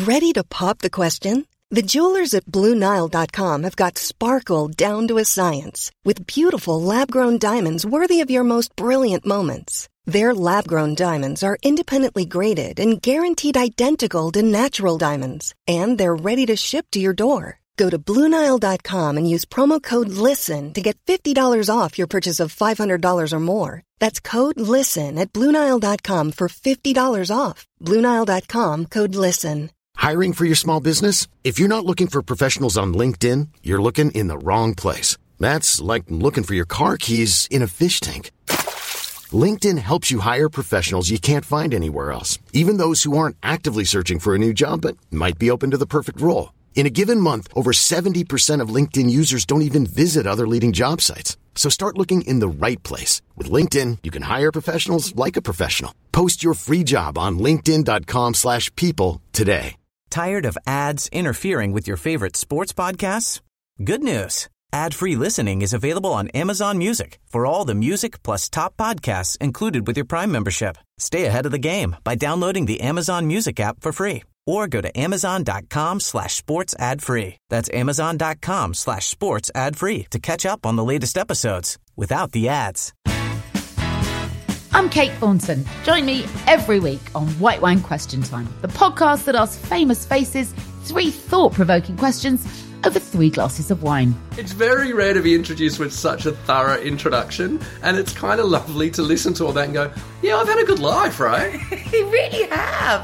Ready to pop the question? The jewelers at BlueNile.com have got sparkle down to a science with beautiful lab-grown diamonds worthy of your most brilliant moments. Their lab-grown diamonds are independently graded and guaranteed identical to natural diamonds, and they're ready to ship to your door. Go to BlueNile.com and use promo code LISTEN to get $50 off your purchase of $500 or more. That's code LISTEN at BlueNile.com for $50 off. BlueNile.com, code LISTEN. Hiring for your small business? If you're not looking for professionals on LinkedIn, you're looking in the wrong place. That's like looking for your car keys in a fish tank. LinkedIn helps you hire professionals you can't find anywhere else, even those who aren't actively searching for a new job but might be open to the perfect role. In a given month, over 70% of LinkedIn users don't even visit other leading job sites. So start looking in the right place. With LinkedIn, you can hire professionals like a professional. Post your free job on linkedin.com/people today. Tired of ads interfering with your favorite sports podcasts? Good news. Ad-free listening is available on Amazon Music for all the music plus top podcasts included with your Prime membership. Stay ahead of the game by downloading the Amazon Music app for free. Or go to amazon.com/sports ad free. That's amazon.com/sports ad free to catch up on the latest episodes without the ads. I'm Kate Thornton. Join me every week on White Wine Question Time, the podcast that asks famous faces 3 thought-provoking questions over 3 glasses of wine. It's very rare to be introduced with such a thorough introduction, and it's kind of lovely to listen to all that and go, yeah, I've had a good life, right? You really have.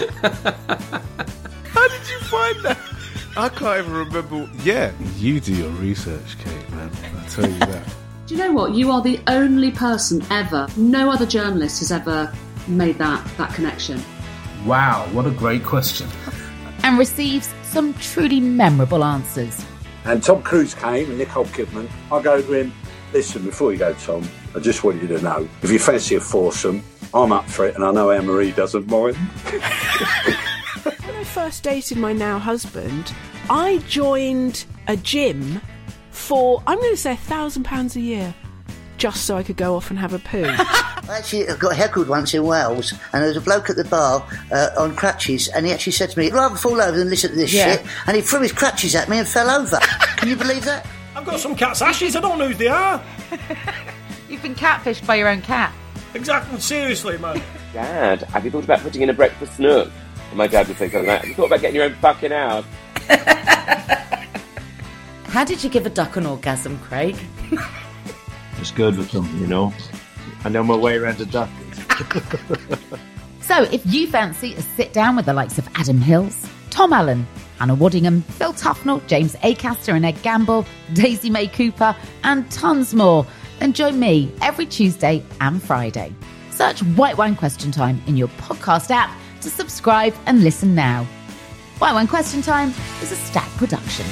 How did you find that? I can't even remember. Yeah, you do your research, Kate, man. I'll tell you that. Do you know what? You are the only person ever, no other journalist has ever made that connection. Wow, what a great question. And receives some truly memorable answers. And Tom Cruise came and Nicole Kidman. I go to him, listen, before you go, Tom, I just want you to know, if you fancy a foursome, I'm up for it, and I know Anne-Marie doesn't mind. When I first dated my now husband, I joined a gym for, I'm going to say £1,000 a year, just so I could go off and have a poo. Actually, I got heckled once in Wales, and there was a bloke at the bar on crutches, and he actually said to me, I'd rather fall over than listen to this shit, and he threw his crutches at me and fell over. Can you believe that? I've got some cat's ashes, I don't know who they are. You've been catfished by your own cat. Exactly, seriously, man. Dad, have you thought about putting in a breakfast nook? And my dad would say something like, have you thought about getting your own fucking house? How did you give a duck an orgasm, Craig? It's good with them, you know. I know my way around a duck. So, if you fancy a sit-down with the likes of Adam Hills, Tom Allen, Hannah Waddingham, Phil Tufnell, James Acaster and Ed Gamble, Daisy May Cooper, and tons more, then join me every Tuesday and Friday. Search White Wine Question Time in your podcast app to subscribe and listen now. White Wine Question Time is a Stack production.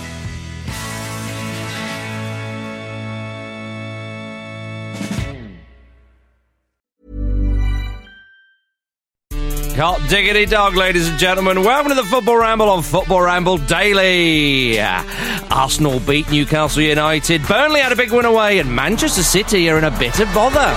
Hot diggity dog, ladies and gentlemen. Welcome to the Football Ramble on Football Ramble Daily. Arsenal beat Newcastle United, Burnley had a big win away, and Manchester City are in a bit of bother.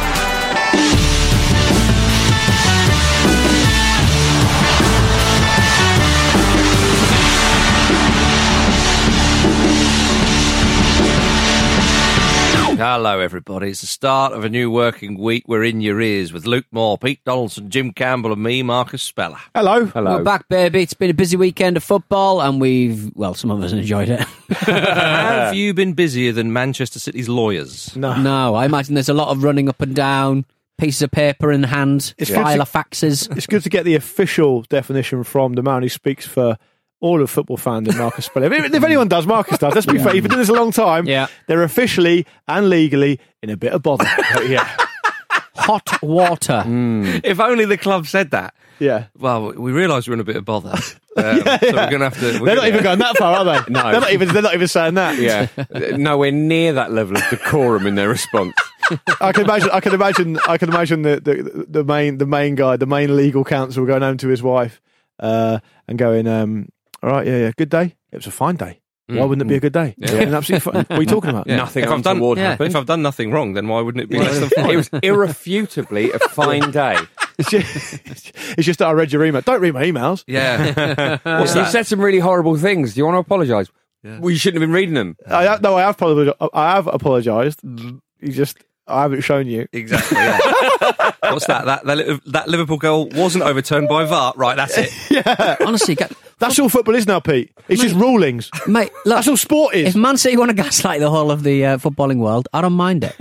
Hello, everybody. It's the start of a new working week. We're in your ears with Luke Moore, Pete Donaldson, Jim Campbell and me, Marcus Speller. Hello. We're back, baby. It's been a busy weekend of football and some of us enjoyed it. Have you been busier than Manchester City's lawyers? No, I imagine there's a lot of running up and down, pieces of paper in hand, file of faxes. It's good to get the official definition from the man who speaks for all of football fandom, Marcus Speller. If anyone does, Marcus does. Let's be fair. You've been doing this a long time. Yeah. They're officially and legally in a bit of bother. Yeah. Hot water. If only the club said that. Yeah. Well, we realise we're in a bit of bother. So we're going to have to... They're not even going that far, are they? No. They're not even saying that. Yeah. Nowhere near that level of decorum in their response. I can imagine the main guy, the main legal counsel going home to his wife and going, all right, yeah, good day. It was a fine day. Why wouldn't it be a good day? Yeah. Absolutely fine. What are you talking about? Yeah. Nothing untoward happened. If I've done nothing wrong, then why wouldn't it be less than fine? It was irrefutably a fine day. It's just that I read your email. Don't read my emails. Yeah. You said some really horrible things. Do you want to apologise? Yeah. Well, you shouldn't have been reading them. I have apologised. I haven't shown you. Exactly. Yeah. What's that? That Liverpool goal wasn't overturned by VAR. Right, that's it. Yeah. Honestly, that's all football is now, Pete. It's just rulings. Mate, look, that's all sport is. If Man City want to gaslight the whole of the footballing world, I don't mind it.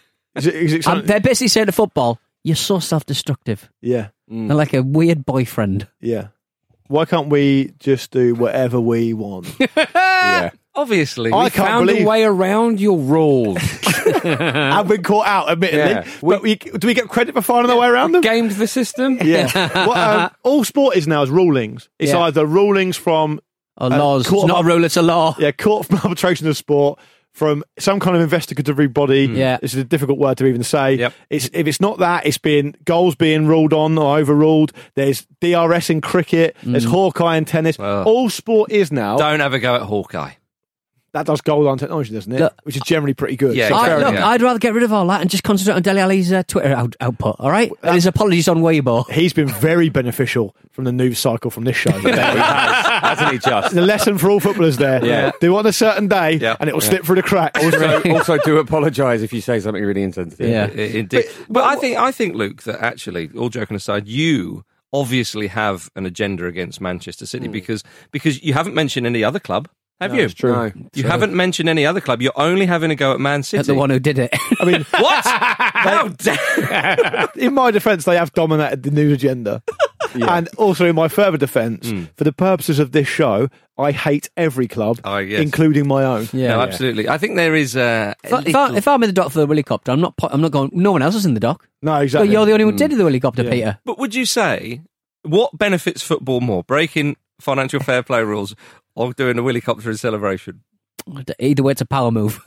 They're basically saying to football, you're so self-destructive. Yeah. They're like a weird boyfriend. Yeah. Why can't we just do whatever we want? Yeah. Obviously, we found a way around your rules. I've been caught out, admittedly. Yeah. But do we get credit for finding our way around them? Gamed the system. Yeah. All sport is now is rulings. It's either rulings from laws. It's not a rule; it's a law. Yeah, court from arbitration of sport. From some kind of investigatory body. Yeah. This is a difficult word to even say. Yep. If it's not that, it's been goals being ruled on or overruled. There's DRS in cricket. There's Hawkeye in tennis. Well, all sport is now. Don't have a go at Hawkeye. That does goal line technology, doesn't it? Look, which is generally pretty good. Yeah, so I'd rather get rid of all that and just concentrate on Dele Alli's Twitter output, all right? And his apologies on Weibo. He's been very beneficial from the news cycle from this show. Hasn't he just? The lesson for all footballers there. Yeah. Do it on a certain day and it will slip through the crack. Also do apologise if you say something really insensitive. Yeah. Indeed. But I think, Luke, that actually, all joking aside, you obviously have an agenda against Manchester City because you haven't mentioned any other club. Have you? It's true. No. You haven't mentioned any other club. You're only having a go at Man City. At the one who did it. I mean, what? How dare? In my defence, they have dominated the news agenda. And also, in my further defence, for the purposes of this show, I hate every club, including my own. Yeah, no, absolutely. I think there is if I'm in the dock for the helicopter, I'm not going. No one else is in the dock. No, exactly. But you're the only one who did the helicopter, Peter. But would you say what benefits football more, breaking financial fair play rules or doing a helicopter in celebration? Either way, it's a power move.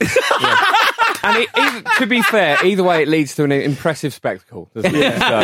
And to be fair, either way, it leads to an impressive spectacle. Doesn't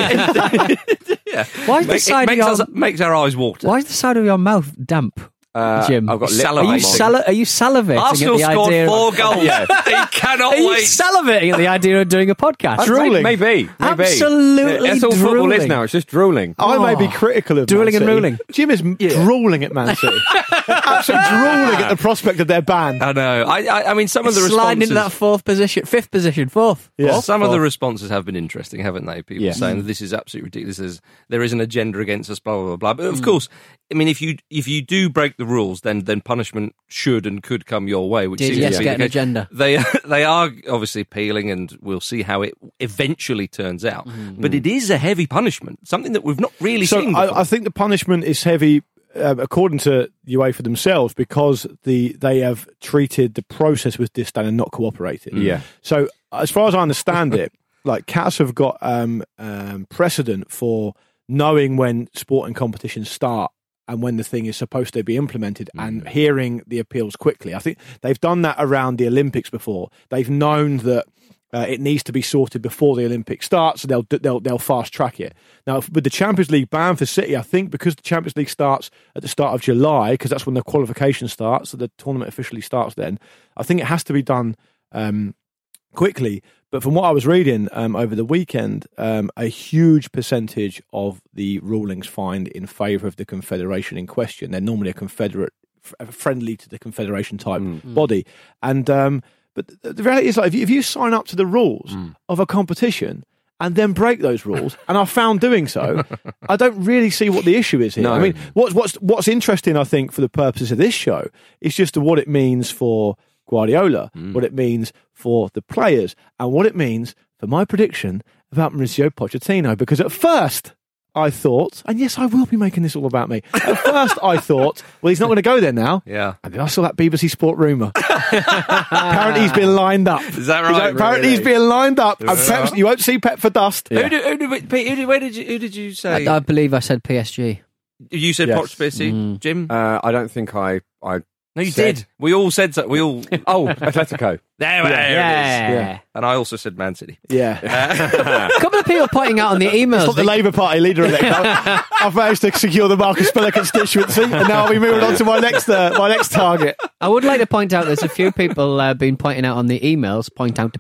it? Yeah. Why is the side makes our eyes water. Why is the side of your mouth damp? Jim, I've got are you salivating Arsenal at the scored idea 4 goals. He cannot Are you wait. salivating at the idea of doing a podcast? Drooling. Maybe. Absolutely That's all football drooling. is now. It's just drooling. I may be critical of drooling Man and City. ruling. Jim is drooling at Man City. Absolutely drooling at the prospect of their ban. I know. I mean, some of the sliding responses... into that fifth position. Yeah. Some of the responses have been interesting, haven't they? People saying this is absolutely ridiculous. There is an agenda against us, blah, blah, blah, blah. But of course, I mean, if you do break the rules, then punishment should and could come your way. Which seems to be get an agenda. They are obviously appealing, and we'll see how it eventually turns out. But it is a heavy punishment, something that we've not really seen before. I think the punishment is heavy, according to UEFA themselves, because they have treated the process with disdain and not cooperated. Yeah. So as far as I understand it, like Cats have got precedent for knowing when sporting competitions start and when the thing is supposed to be implemented and hearing the appeals quickly. I think they've done that around the Olympics before. They've known that it needs to be sorted before the Olympics starts, so they'll fast track it. Now, with the Champions League ban for City, I think because the Champions League starts at the start of July, because that's when the qualification starts, so the tournament officially starts then, I think it has to be done quickly. But from what I was reading over the weekend, a huge percentage of the rulings find in favour of the confederation in question. They're normally a confederate, friendly to the confederation type body. And but the reality is, like, if you sign up to the rules of a competition and then break those rules, and are found doing so, I don't really see what the issue is here. No. I mean, what's interesting, I think, for the purposes of this show, is just what it means for Guardiola, what it means for the players, and what it means for my prediction about Mauricio Pochettino. Because at first I thought, and yes, I will be making this all about me. At first I thought, well, he's not going to go there now. Yeah. And then I saw that BBC Sport rumour. Apparently he's been lined up. Is that right? Apparently he's been lined up. And Pep, you won't see Pep for dust. Yeah. Who did you say? I believe I said PSG. You said Yes. Poch PSG, Jim? I don't think I No, you did. We all said so. We all. Atletico. There it is. Yeah. And I also said Man City. Yeah. A couple of people pointing out on the emails. It's not the Labour Party leader of it. I've managed to secure the Marcus Speller constituency, and now I'll be moving on to my next target. I would like to point out there's a few people been pointing out on the emails,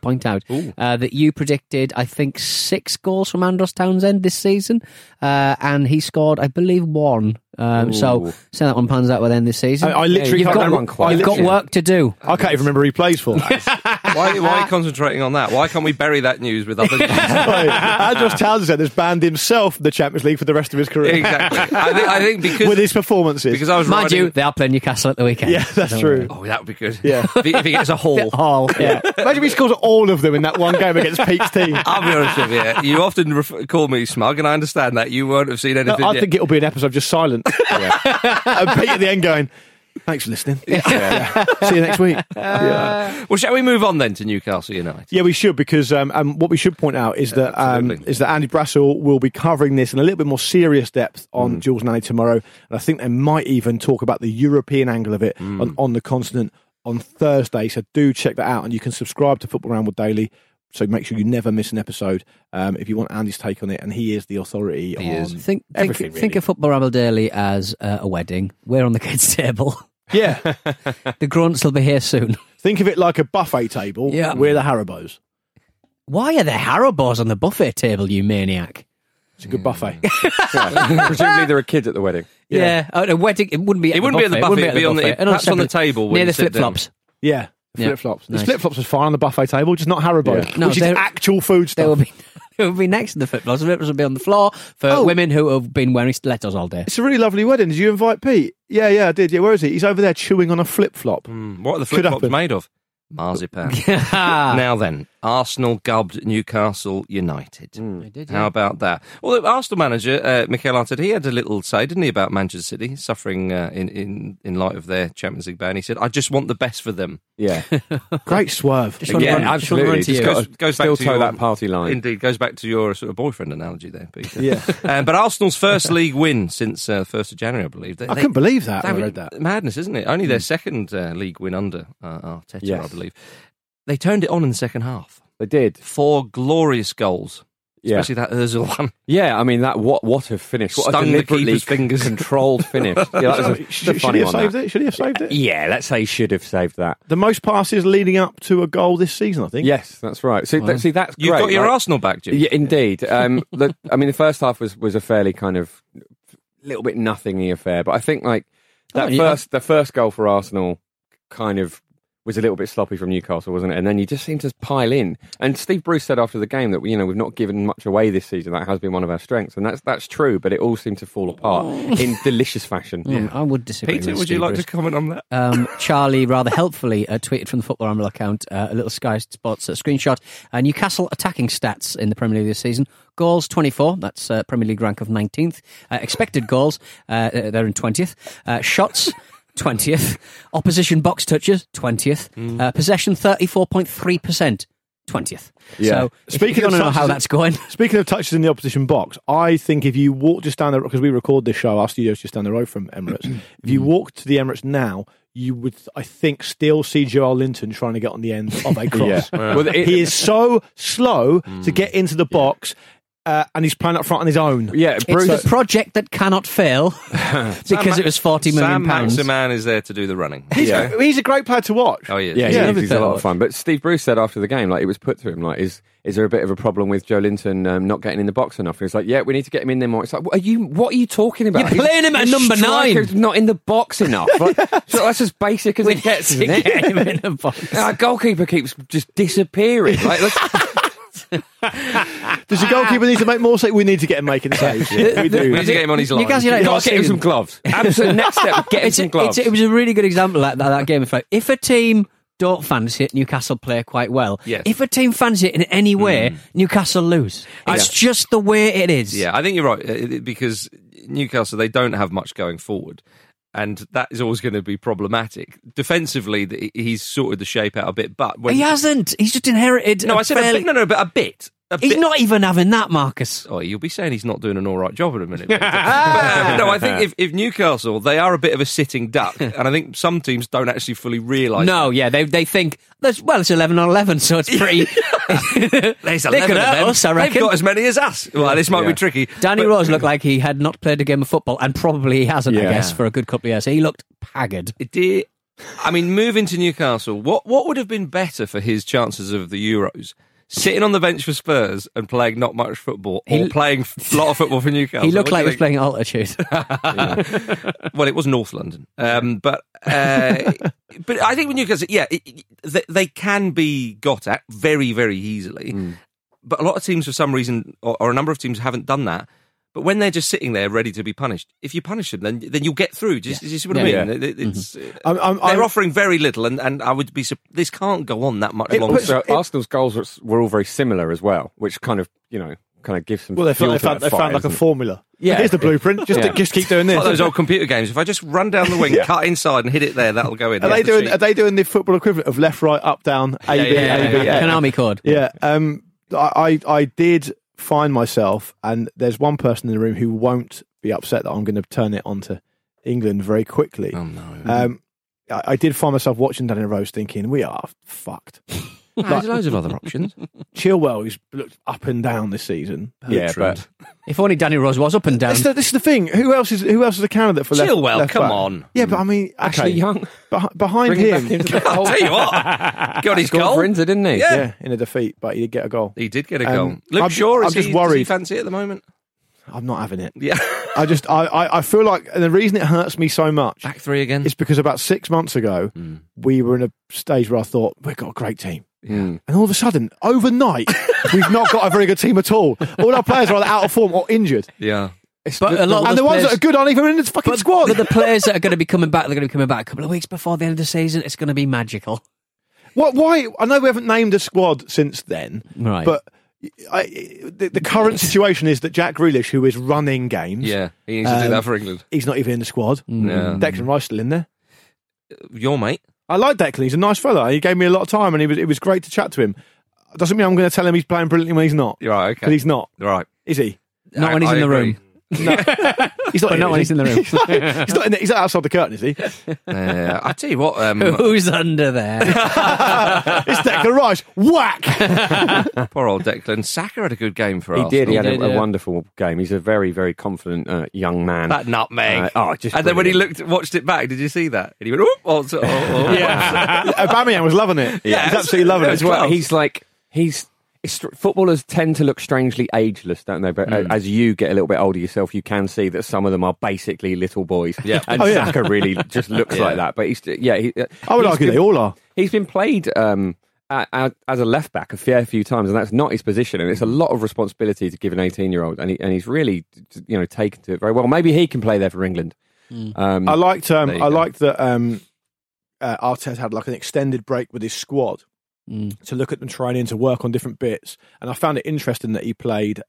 that you predicted, I think, 6 goals from Andros Townsend this season, and he scored, I believe, 1. So that one pans out with end this season. I literally you've can't remember. You've got work to do. I can't even remember who he plays for. Why are you concentrating on that? Why can't we bury that news with other news? Andros Townsend has banned himself from the Champions League for the rest of his career. Exactly. I think because with his performances. Because I was Mind you, they are playing Newcastle at the weekend. Yeah, that's true. Oh, that would be good. Yeah. If he gets a haul. Yeah. Imagine if he scores all of them in that one game against Pete's team. I'll be honest with you. You often call me smug, and I understand that. You won't have seen anything I yet. think it'll be an episode just silent. And Pete at the end going, thanks for listening. Yeah. See you next week. Well, shall we move on then to Newcastle United? Yeah, we should, because what we should point out is that Andy Brassel will be covering this in a little bit more serious depth on Jules Nanny tomorrow, and I think they might even talk about the European angle of it on the continent on Thursday. So do check that out, and you can subscribe to Football Ramble Daily. So make sure you never miss an episode if you want Andy's take on it, and he is the authority on everything. Think of Football Ramble Daily as a wedding. We're on the kids' table. Yeah. The grunts will be here soon. Think of it like a buffet table. Yeah. We're the Haribos. Why are there Haribos on the buffet table, you maniac? It's a good buffet. Presumably there are kids at the wedding. Yeah. A wedding, it wouldn't be at the buffet. It wouldn't be at the buffet. Perhaps on the table. Near the flip-flops. Yeah. Flip-flops. The flip-flops is fine on the buffet table, just not Haribo, which is actual food stuff. It would be next to the flip-flops. The flip-flops would be on the floor for women who have been wearing stilettos all day. It's a really lovely wedding. Did you invite Pete? Yeah, I did. Yeah, where is he? He's over there chewing on a flip-flop. What are the flip-flops made of? Marzipan. Now then, Arsenal gubbed Newcastle United. They did, How about that? Well, the Arsenal manager, Mikel Arteta, he had a little say, didn't he, about Manchester City suffering in light of their Champions League ban. He said, I just want the best for them. Yeah. Great swerve. Absolutely. Goes still back to toe that party line. Indeed, goes back to your sort of boyfriend analogy there, Peter. Yeah. But Arsenal's first league win since 1st of January, I believe. I couldn't believe that. I read that. Madness, isn't it? Only their second league win under Arteta, I believe. They turned it on in the second half. They did. 4 glorious goals. Especially that Ozil one. Yeah, I mean, that what a finish. What Stung a deliberately the keeper's fingers. Controlled finish. Yeah, that was Should he have saved it? Should he have saved it? Yeah, let's say he should have saved that. The most passes leading up to a goal this season, I think. Yes, that's right. See, that's great. You've got your Arsenal back, Jim. Yeah, indeed. The first half was a fairly kind of little bit nothingy affair, but I think the first goal for Arsenal kind of was a little bit sloppy from Newcastle, wasn't it? And then you just seem to pile in. And Steve Bruce said after the game that we've not given much away this season. That has been one of our strengths, and that's true. But it all seemed to fall apart in delicious fashion. Yeah, I would disagree. Peter, with would Steve you like Bruce. to comment on that? Charlie rather helpfully tweeted from the Football Ramble account a little Sky Sports screenshot. Newcastle attacking stats in the Premier League this season. Goals 24. That's Premier League rank of 19th. Expected goals, they're in 20th. Shots. 20th. Opposition box touches, 20th. Possession, 34.3%, 20th. Yeah. So, speaking of know how that's going. Speaking of touches in the opposition box, I think if you walk just down the road, because we record this show, our studio's just down the road from Emirates. If you walk to the Emirates now, you would, I think, still see Joel Linton trying to get on the end of a cross. Well, he is so slow to get into the box. And he's playing up front on his own. Yeah, Bruce. It's the project that cannot fail because it was £40 million. Sam Maximan is there to do the running. He's a great player to watch. Oh, he is. Yeah, he's a lot of fun. But Steve Bruce said after the game, it was put to him, is there a bit of a problem with Joe Linton not getting in the box enough? And he's like, yeah, we need to get him in there more. It's like, what are you talking about? You're playing him at number 9. Not in the box enough. So that's as basic as it gets. Get him in the box. Our goalkeeper keeps just disappearing. Does the goalkeeper need to make more saves? We need to get him making saves. Yeah, we do. We need to get him on his line. Newcastle United Got to get him some gloves. Absolutely. Next step, get him some gloves. It was a really good example of that game. If a team don't fancy it, Newcastle play quite well. Yes. If a team fancy it in any way, Newcastle lose. It's just the way it is. Yeah, I think you're right, because Newcastle, they don't have much going forward. And that is always going to be problematic. Defensively, he's sorted the shape out a bit, but he hasn't. He's just inherited. No, I said a bit. No, but a bit. He's not even having that, Marcus. Oh, you'll be saying he's not doing an all right job in a minute. But, no, I think if Newcastle, they are a bit of a sitting duck, and I think some teams don't actually fully realise. No, yeah, they think it's 11 on 11, so it's pretty. There's They 11 could of hurt them. us, I reckon. They've got as many as us. Well, this might be tricky. Danny Rose looked like he had not played a game of football, and probably he hasn't, I Yeah. guess, for a good couple of years. He looked haggard. It did. I mean, moving to Newcastle, what would have been better for his chances of the Euros? Sitting on the bench for Spurs and playing not much football, or playing a lot of football for Newcastle? He looked like he was playing at altitude. Well, it was North London, but I think with Newcastle, they can be got at very, very easily. But a lot of teams, for some reason, or a number of teams, haven't done that. But when they're just sitting there ready to be punished, if you punish them, then you'll get through. Do you see what I mean? It's, they're offering very little, and I would be. This can't go on that much longer. So Arsenal's goals were all very similar as well, which kind of gives some. Well, they fuel found to that fight, like a isn't it? formula. Yeah. Here's the blueprint. Just keep doing this. It's like those old computer games. If I just run down the wing, cut inside, and hit it there, that'll go in. Are they doing the football equivalent of left, right, up, down, A, B, A, B, A? Konami code. Yeah. I did find myself, and there's one person in the room who won't be upset that I'm going to turn it onto England very quickly. Oh no! I did find myself watching Danny Rose thinking, we are fucked. There's loads of other options. Chilwell, who's looked up and down this season. Yeah, but if only Danny Rose was up and down. This is the thing. Who else is a candidate for left? Chilwell, come back? on. Yeah, but I mean, Ashley Young behind Bring him. him back into the I'll fold. tell you what, got his Scored goal. for Inter, didn't he? Yeah, in a defeat, but he did get a goal. He did get a goal. I'm Luke Shaw, just does he worried. fancy it at the moment? I'm not having it. Yeah. I feel like, and the reason it hurts me so much Back three again. is because about 6 months ago, we were in a stage where I thought, we've got a great team. And all of a sudden, overnight, we've not got a very good team at all. All our players are either out of form or injured. Yeah. But a lot of And the ones that are good aren't even in this fucking squad. But the players that are going to be coming back, they're going to be coming back a couple of weeks before the end of the season. It's going to be magical. Why? I know we haven't named a squad since then, Right. but the current situation is that Jack Grealish, who is running games, Yeah, he needs to do that for England. he's not even in the squad. Yeah. Declan Rice still in there. Your mate. I like Declan. He's a nice fella. He gave me a lot of time, and it was great to chat to him. Doesn't mean I'm going to tell him he's playing brilliantly when he's not. Right, okay. Because he's not. Right. Is he? Not when he's in the agree. room. No, he's not. But not when he's in the room. he's not in he's not outside the curtain, is he? I tell you what. Who's under there? It's Declan Rice. Whack! Poor old Declan. Saka had a good game for He Arsenal. did. He had did, a yeah. wonderful game. He's a very, very confident young man. That nutmeg. Just and then when he brilliant. watched it back, did you see that? And he went, "Oop!" Yeah. Aubameyang was loving it. Yeah, he's absolutely loving it as well. Footballers tend to look strangely ageless, don't they? But as you get a little bit older yourself, you can see that some of them are basically little boys. Yeah. And Saka really just looks like that. But I would argue they all are. He's been played as a left back a fair few times, and that's not his position. And it's a lot of responsibility to give an 18-year-old, and he's really taken to it very well. Maybe he can play there for England. I liked that Arteta had like an extended break with his squad to look at them training, to work on different bits, and I found it interesting that he played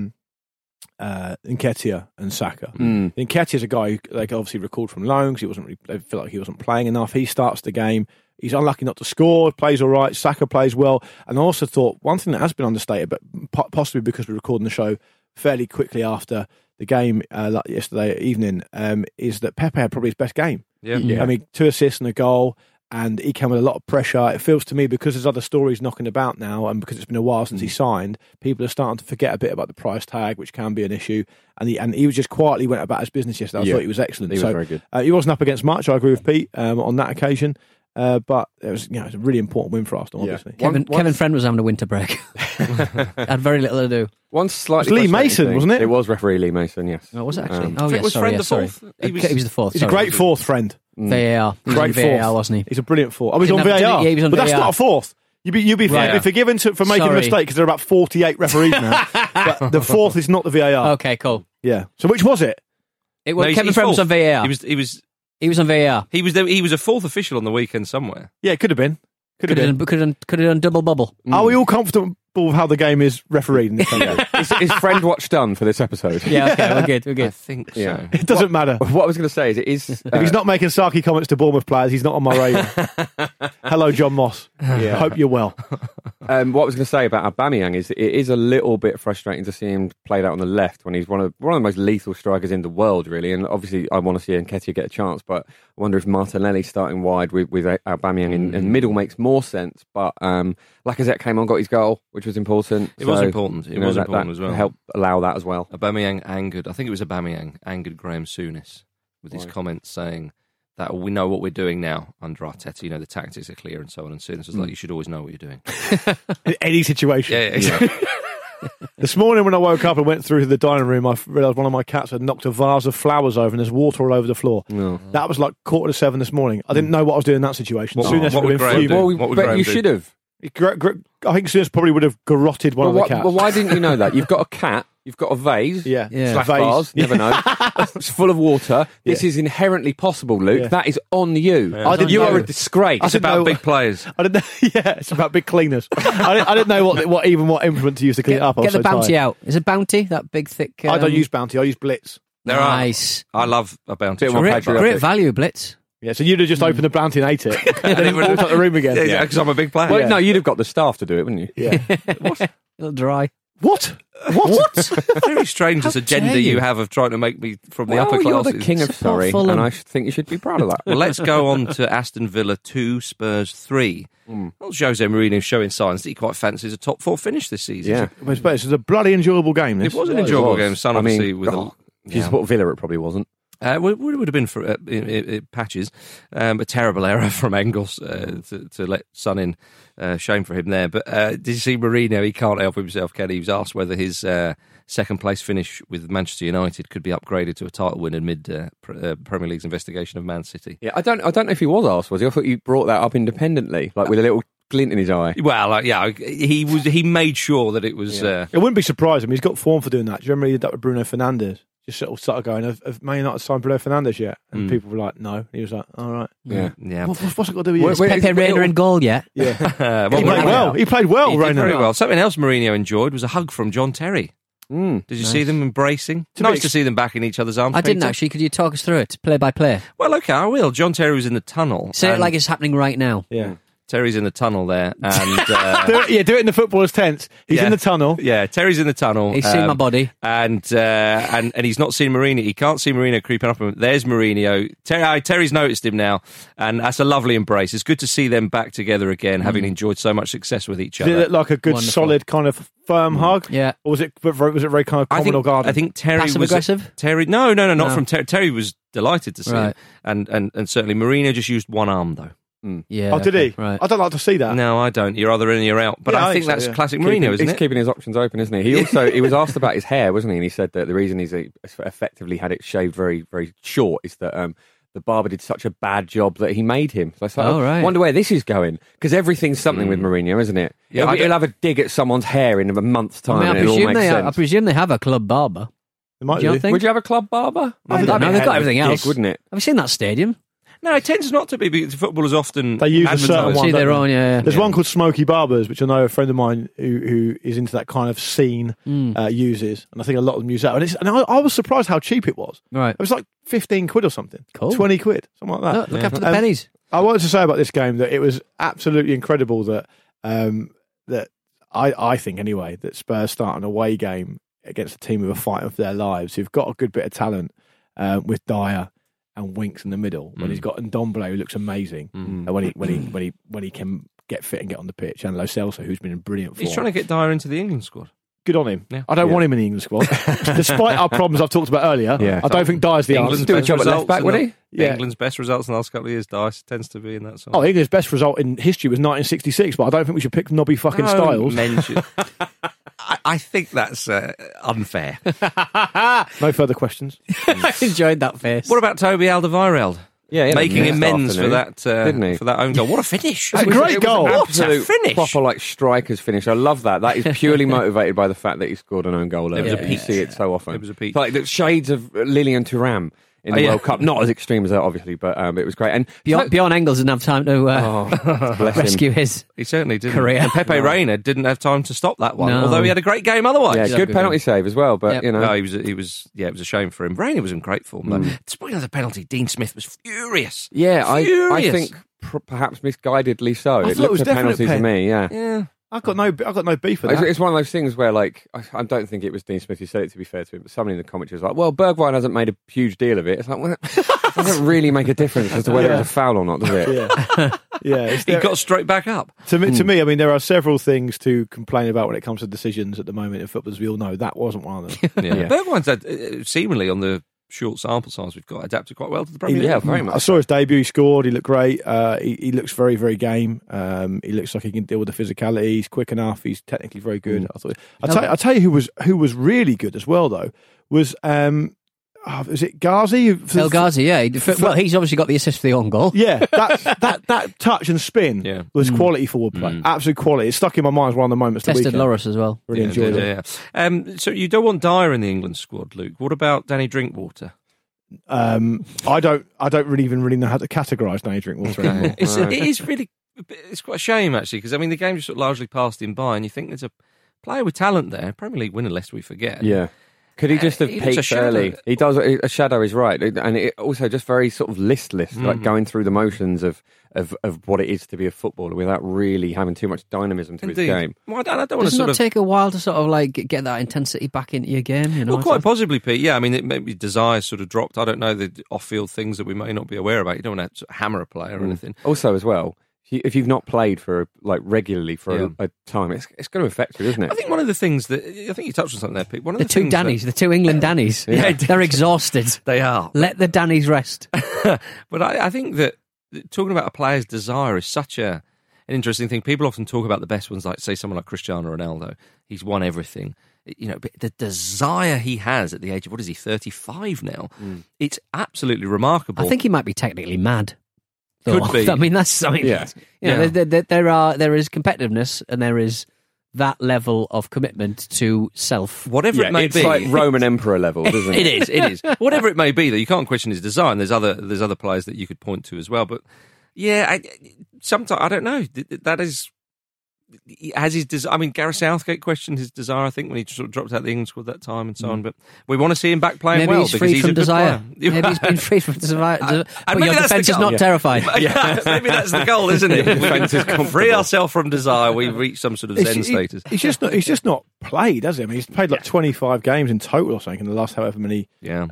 Nketiah and Saka. Nketiah's a guy who obviously recalled from loan because they feel like he wasn't playing enough. He starts the game. He's unlucky not to score, plays all right. Saka plays well. And I also thought one thing that has been understated, but possibly because we're recording the show fairly quickly after the game like yesterday evening, is that Pepe had probably his best game. Yeah. I mean, 2 assists and a goal, and he came with a lot of pressure. It feels to me, because there's other stories knocking about now, and because it's been a while since he signed, people are starting to forget a bit about the price tag, which can be an issue. And he was just quietly went about his business yesterday. I thought he was excellent. He was very good. He wasn't up against much. I agree with Pete on that occasion. But it was, it was a really important win for Arsenal, obviously. Kevin Friend was having a winter break. Had very little to do. One slightly It was Lee frustrating Mason, thing- wasn't it? It was referee Lee Mason, yes. Oh, was it actually? I think was Friend the sorry. fourth? He was the fourth. He's a great fourth Friend. VAR. He was on Great VAR, fourth. wasn't he? He's a brilliant fourth. Oh, he's on Didn't have- VAR. didn't- yeah, he was on but that's VAR. not a fourth. You'd be forgiven for making a Sorry. mistake because there are about 48 referees now. But the fourth is not the VAR. Okay, cool. Yeah. So which was it? It was No, Kevin he's Friend was fourth. on VAR. He was on VAR. He was a fourth official on the weekend somewhere. Yeah, it could have been. Could have done double bubble. Are we all comfortable with how the game is refereed in this country? Is Friend Watch done for this episode? Yeah, okay, we're good. I think so. Yeah. It doesn't matter. What I was going to say is it is... If he's not making sarky comments to Bournemouth players, he's not on my radar. Hello, John Moss. Hope you're well. what I was going to say about Aubameyang is it is a little bit frustrating to see him played out on the left when he's one of the most lethal strikers in the world, really. And obviously, I want to see Nketiah get a chance, but I wonder if Martinelli starting wide with Aubameyang in middle makes more sense. But Lacazette came on, got his goal, which was important. It was important. It was important as well. Helped allow that as well. Aubameyang angered. I think it was Aubameyang angered Graham Souness with his comments saying that we know what we're doing now under Arteta. The tactics are clear and so on. And Souness was like, you should always know what you're doing. In any situation. Yeah, exactly. This morning when I woke up and went through to the dining room, I realised one of my cats had knocked a vase of flowers over and there's water all over the floor. No. That was like 6:45 this morning. I didn't know what I was doing in that situation. What would Graham do? You should have. I think Souness probably would have garroted one of the cats. Well, why didn't you know that? You've got a cat, you've got a vase, slash vase, never know. It's full of water. This is inherently possible, Luke. That is on you. You are a disgrace. It's about big players. I didn't know. Yeah, it's about big cleaners. I didn't know what implement to use to clean it up. Get the Bounty out. Is it Bounty? That big thick. I don't use Bounty. I use Blitz. Nice. I love a Bounty. Great value, Blitz. Yeah, so you'd have just opened the Bounty and ate it, and then walked out the room again. Yeah, because I'm a big player. Well, no, you'd have got the staff to do it, wouldn't you? Yeah. What? A little dry. What? Very strange this agenda you have of trying to make me from the upper you're classes. the king of Surrey, and I think you should be proud of that. Well, let's go on to Aston Villa 2, Spurs 3. Well, Jose Mourinho showing signs that he quite fancies a top 4 finish this season. Yeah, it was a bloody enjoyable game. It was an enjoyable game. Son, obviously, if you support Villa, it probably wasn't. It would have been for patches, a terrible error from Engels to let Son in. Shame for him there. But did you see Mourinho? He can't help himself, can he? He was asked whether his second place finish with Manchester United could be upgraded to a title win amid Premier League's investigation of Man City. Yeah, I don't know if he was asked, was he? I thought you brought that up independently, like with a little glint in his eye. Well, he made sure that it was. It wouldn't be surprising. He's got form for doing that. Do you remember he did that with Bruno Fernandes? Just sort of started going, have Man United signed Bruno Fernandes yet? And people were like, no. He was like, all right. Yeah. What's it got to do with you? Is Pepe Reina in goal yet? Yeah. He played well. He did very well. Something else Mourinho enjoyed was a hug from John Terry. Did you see them embracing? It's nice to see them back in each other's arms. I didn't actually. Could you talk us through it, play by play? Well, okay, I will. John Terry was in the tunnel. Say it like it's happening right now. Yeah. Terry's in the tunnel there, and do it in the footballer's tent. He's in the tunnel. Yeah, Terry's in the tunnel. He's seen my body, and he's not seen Mourinho. He can't see Mourinho creeping up. There's Mourinho. Terry's noticed him now, and that's a lovely embrace. It's good to see them back together again, having enjoyed so much success with each other. Did it look like a good, solid kind of firm hug? Yeah, or was it very kind of common or garden? I think Terry passive was aggressive. Terry, no, not from Terry. Terry was delighted to see Right. him, and certainly Mourinho just used one arm though. Yeah. Oh, did he? Right. I don't like to see that. No, I don't. You're either in or you're out. But Yeah, I think that's classic Mourinho, isn't He's it? keeping his options open, isn't he? He was asked about his hair, wasn't he? And he said that the reason he's effectively had it shaved very, very short is that the barber did such a bad job that he made him. So I wonder where this is going, because everything's something with Mourinho, isn't it? Yeah, he'll have a dig at someone's hair in a month's time. I and it all makes sense. I presume they have a club barber. Would you have a club barber? I don't know. They've got everything else, wouldn't it? Have you seen that stadium? No, it tends not to be, because footballers often They use a certain one. their own, yeah. There's one called Smoky Barbers, which I know a friend of mine who is into that kind of scene uses, and I think a lot of them use that. And I was surprised how cheap it was. Right, it was like 15 quid or something. Cool. 20 quid, something like that. Look after the pennies. I wanted to say about this game that it was absolutely incredible that that I think anyway that Spurs start an away game against a team who are fighting for their lives, who've got a good bit of talent with Dyer and Winks in the middle, when he's got Ndombele, who looks amazing, and when he can get fit and get on the pitch, and Lo Celso, who's been in brilliant form. He's trying to get Dyer into the England squad. Good on him. Yeah. I don't want him in the England squad, despite our problems I've talked about earlier. Yeah. I don't think Dyer's the answer. Do a job at left back, would he? Yeah. England's best results in the last couple of years, Dyer tends to be in that sort. Oh, England's best result in history was 1966, but I don't think we should pick knobby fucking Styles. I think that's unfair. No further questions. I enjoyed that face. What about Toby Alderweireld? Yeah, making amends for that, didn't he? for that own goal. What a finish! It's a great goal. What a finish! Proper striker's finish. I love that. That is purely motivated by the fact that he scored an own goal. It was a You peach. see it so often. It was a peach. Like the shades of Lilian Thuram in the World Cup. Not as extreme as that, obviously, but it was great. And Bjorn Engels didn't have time to rescue his He certainly didn't. career. And Pepe Reina didn't have time to stop that one, No. although he had a great game otherwise. yeah, good penalty save as well. But Yep. you know, No, it was a shame for him. Reina was in great form, though. Speaking of the penalty, Dean Smith was furious. yeah, I Furious. think perhaps misguidedly so. I It thought it was looked a definite penalty to pen. me. Yeah. Yeah. I've got no beef with that. It's one of those things where, like, I don't think it was Dean Smith who said it, to be fair to him, but somebody in the commentary was like, well, Bergwijn hasn't made a huge deal of it. It's like, well, it doesn't really make a difference as to whether it's a foul or not, does it? Yeah. He got straight back up. To me, I mean, there are several things to complain about when it comes to decisions at the moment in football, as we all know. That wasn't one of them. Bergwijn's had, seemingly on the short sample size we've got, adapted quite well to the Premier League. Yeah, very much. I saw his debut. He scored. He looked great. He looks very, very game. He looks like he can deal with the physicality. He's quick enough. He's technically very good. I tell you who was really good as well though was is it Ghazi? El Ghazi, yeah. Well, he's obviously got the assist for the own goal. Yeah, that touch and spin was quality forward play. Absolute quality. It stuck in my mind as one of the moments. Tested Loris as well. Really enjoyed it. So you don't want Dyer in the England squad, Luke. What about Danny Drinkwater? I don't really know how to categorise Danny Drinkwater anymore. It's quite a shame actually, because I mean the game just sort of largely passed him by, and you think there's a player with talent there, Premier League winner lest we forget. Yeah. Could he just have peaked early? He does. A shadow is right, and it also just very sort of listless, like going through the motions of what it is to be a footballer without really having too much dynamism to his game. Well, I don't want to Does it not take a while to sort of like get that intensity back into your game? You know, well, quite possibly, Pete. Yeah, I mean, it maybe desire sort of dropped. I don't know, the off-field things that we may not be aware about. You don't want to sort of hammer a player or anything. Also, as well, if you've not played for regularly for a time, it's going to affect you, isn't it? I think one of the things that I think you touched on something there, Pete. One of the two Dannies, the two England Dannies, they're exhausted. They are. Let the Dannies rest. But I think that talking about a player's desire is such an interesting thing. People often talk about the best ones, like say someone like Cristiano Ronaldo. He's won everything. You know, but the desire he has at the age of 35 now, it's absolutely remarkable. I think he might be technically mad. Could be. I mean, there is competitiveness and there is that level of commitment to self. Whatever it may be. It's like Roman Emperor level, isn't it? It is. Whatever it may be, though, you can't question his desire, and there's other players that you could point to as well. But, yeah, sometimes, I don't know. That is... Has his desire? I mean, Gareth Southgate questioned his desire, I think, when he sort of dropped out the England squad that time and so on. But we want to see him back playing maybe well he's because free he's from a good desire. player. Maybe he's been free from desire. But maybe your that's defence the is goal. not terrified. Maybe that's the goal, isn't it? Free ourselves from desire. We reach some sort of Zen status. He's just not played, has he? I mean, he's played like 25 games in total or something in the last however many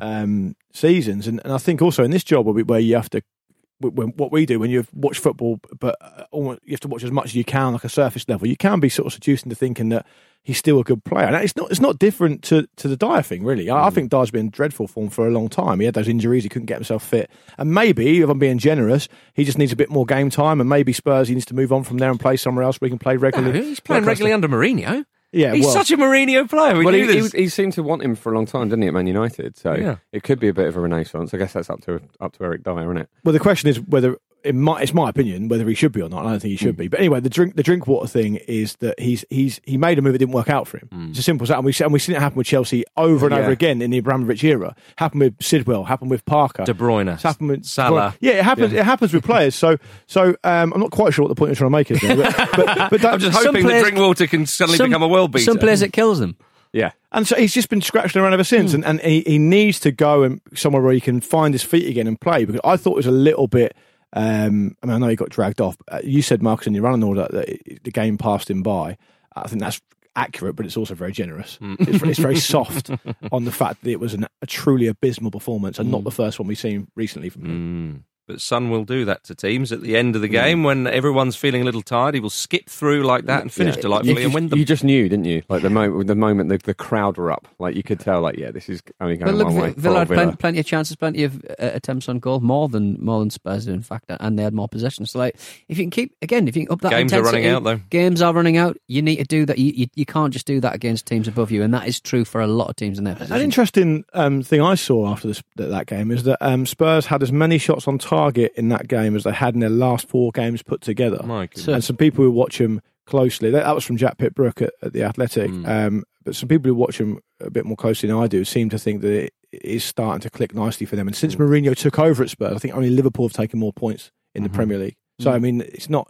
seasons. And I think also in this job where you have to. What we do when you watch football, but you have to watch as much as you can, like a surface level, you can be sort of seduced into thinking that he's still a good player. And it's not different to the Dyer thing, really. I think Dyer's been in dreadful form for a long time. He had those injuries, he couldn't get himself fit. And maybe, if I'm being generous, he just needs a bit more game time, and maybe Spurs, he needs to move on from there and play somewhere else where he can play regularly. No, he's playing regularly under Mourinho. Yeah, he's such a Mourinho player. He seemed to want him for a long time, didn't he, at Man United? So it could be a bit of a renaissance. I guess that's up to Eric Dyer, isn't it? Well, the question is whether it's my opinion whether he should be or not. I don't think he should be. But anyway, the Drinkwater thing is that he made a move that didn't work out for him. It's as simple as that. And we've seen it happen with Chelsea over and over again in the Abramovich era. Happened with Sidwell. Happened with Parker. De Bruyne. It's happened with Salah. Yeah, it happens. It happens with players. So I'm not quite sure what the point you're trying to make is there. But I'm just hoping that Drinkwater can suddenly become a world beater. Some players it kills them. Yeah. And so he's just been scratching around ever since. And he needs to go and somewhere where he can find his feet again and play. Because I thought it was a little bit... I know he got dragged off. You said, Marcus, in your running order that the game passed him by. I think that's accurate, but it's also very generous. It's very soft on the fact that it was a truly abysmal performance and not the first one we've seen recently from him. But Son will do that to teams at the end of the game when everyone's feeling a little tired. He will skip through like that and finish delightfully and win them. You just knew, didn't you? Like the moment the crowd were up, like you could tell, like this is only going one way. Villa had plenty of chances, plenty of attempts on goal, more than Spurs did, in fact, and they had more possession. So, like, if you can up that games intensity, are running out though. Games are running out. You need to do that. You can't just do that against teams above you, and that is true for a lot of teams in their position. An interesting thing I saw after that game is that Spurs had as many shots on target in that game as they had in their last 4 games put together. And some people who watch them closely, that was from Jack Pitt-Brooke at The Athletic, but some people who watch them a bit more closely than I do seem to think that it is starting to click nicely for them. And since Mourinho took over at Spurs, I think only Liverpool have taken more points in the Premier League. So, I mean, it's not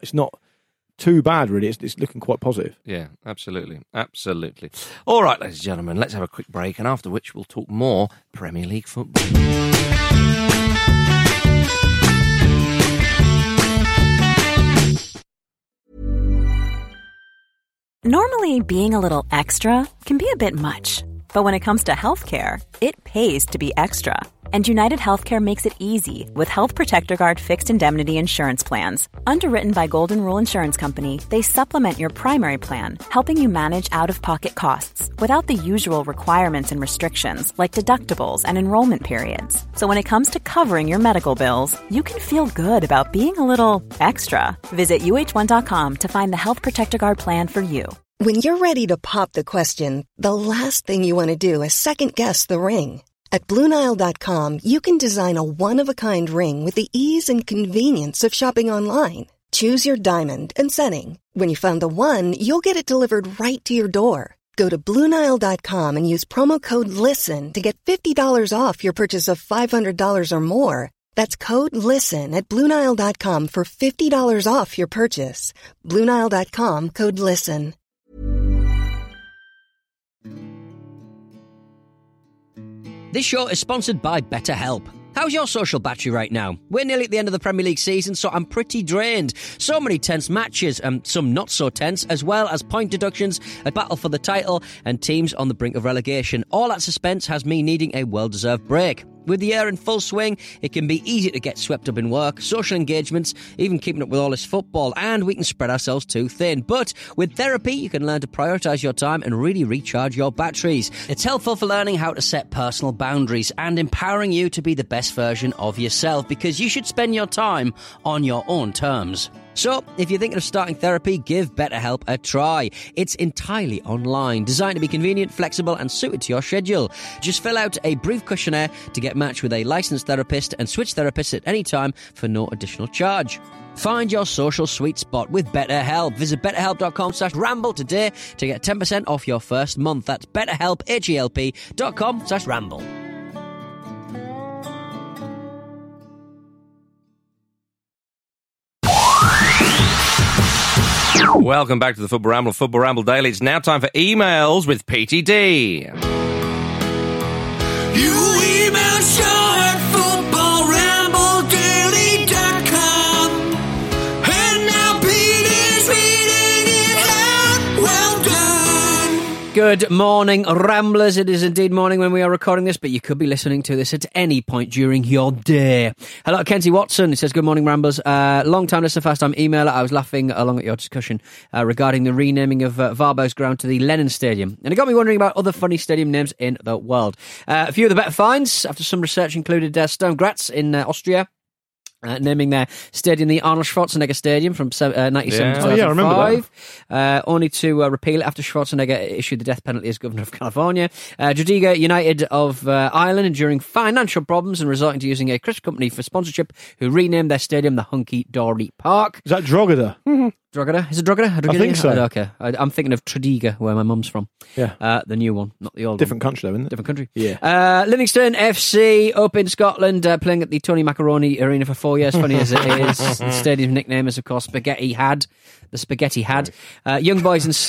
too bad, really. It's looking quite positive. Yeah, absolutely. All right, ladies and gentlemen, let's have a quick break, and after which we'll talk more Premier League football. Normally, being a little extra can be a bit much. But when it comes to healthcare, it pays to be extra. And United Healthcare makes it easy with Health Protector Guard fixed indemnity insurance plans. Underwritten by Golden Rule Insurance Company, they supplement your primary plan, helping you manage out-of-pocket costs without the usual requirements and restrictions like deductibles and enrollment periods. So when it comes to covering your medical bills, you can feel good about being a little extra. Visit uh1.com to find the Health Protector Guard plan for you. When you're ready to pop the question, the last thing you want to do is second-guess the ring. At BlueNile.com, you can design a one-of-a-kind ring with the ease and convenience of shopping online. Choose your diamond and setting. When you find the one, you'll get it delivered right to your door. Go to BlueNile.com and use promo code LISTEN to get $50 off your purchase of $500 or more. That's code LISTEN at BlueNile.com for $50 off your purchase. BlueNile.com, code LISTEN. This show is sponsored by BetterHelp. How's your social battery right now? We're nearly at the end of the Premier League season, so I'm pretty drained. So many tense matches, and some not so tense, as well as point deductions, a battle for the title, and teams on the brink of relegation. All that suspense has me needing a well-deserved break. With the year in full swing, it can be easy to get swept up in work, social engagements, even keeping up with all this football, and we can spread ourselves too thin. But with therapy, you can learn to prioritise your time and really recharge your batteries. It's helpful for learning how to set personal boundaries and empowering you to be the best version of yourself, because you should spend your time on your own terms. So, if you're thinking of starting therapy, give BetterHelp a try. It's entirely online, designed to be convenient, flexible, and suited to your schedule. Just fill out a brief questionnaire to get matched with a licensed therapist and switch therapists at any time for no additional charge. Find your social sweet spot with BetterHelp. Visit betterhelp.com/ramble today to get 10% off your first month. That's betterhelp, HELP.com/ramble. Welcome back to the Football Ramble, Football Ramble Daily. It's now time for emails with PTD. You email show at footballrambledaily.com. And now Peter's reading it out. Well done. Good morning, Ramblers. It is indeed morning when we are recording this, but you could be listening to this at any point during your day. Hello, Kenzie Watson. He says, good morning, Ramblers. Long-time listener, first-time emailer. I was laughing along at your discussion regarding the renaming of Warburg's ground to the Lennon Stadium. And it got me wondering about other funny stadium names in the world. A few of the better finds, after some research, included Sturm Graz in Austria. Naming their stadium the Arnold Schwarzenegger Stadium from 1997 to 2005. Yeah, I remember that. Only to repeal it after Schwarzenegger issued the death penalty as governor of California. Drogheda United of Ireland enduring financial problems and resorting to using a Christian company for sponsorship, who renamed their stadium the Hunky Dory Park. Is that Drogheda? Mm-hmm. Drogheda? Is it Drogheda? I think so. Okay. I'm thinking of Tredegar, where my mum's from. Yeah. The new one, not the old Different one. country, though, isn't it? Different country. Yeah. Livingston FC up in Scotland, playing at the Tony Macaroni Arena for 4 years. Funny as it is. The stadium's nickname is, of course, Spaghetti Had. The Spaghetti Had. Young Boys in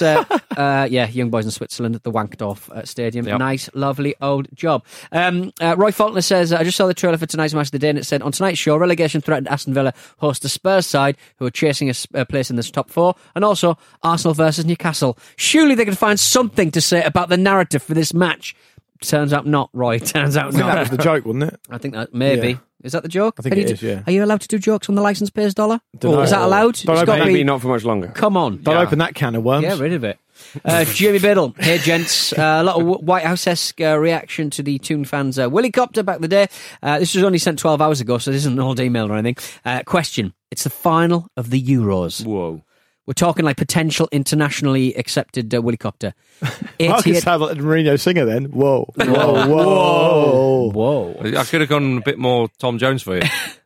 Switzerland at the Wankdorf Stadium. Yep. Nice, lovely old job. Roy Faulkner says, I just saw the trailer for tonight's match of the day, and it said, on tonight's show, relegation threatened Aston Villa host the Spurs side, who are chasing a place in this top four, and also Arsenal versus Newcastle. Surely they could find something to say about the narrative for this match. Turns out not, Roy. Turns out I think not. that was the joke, wasn't it? I think that maybe. Yeah. Is that the joke? I think it is, yeah. Are you allowed to do jokes on the licence pays dollar? Dunno. Is that allowed? Maybe not for much longer. Come on. Don't open that can of worms. Get rid of it. Jamie Biddle. Hey, gents. A lot of White House-esque reaction to the Toon fans' Willycopter back in the day. This was only sent 12 hours ago, so this isn't an old email or anything. Question. It's the final of the Euros. Whoa. We're talking like potential internationally accepted Willycopter. I could sound like the Mourinho singer then. Whoa. Whoa. Whoa. Whoa. I could have gone a bit more Tom Jones for you.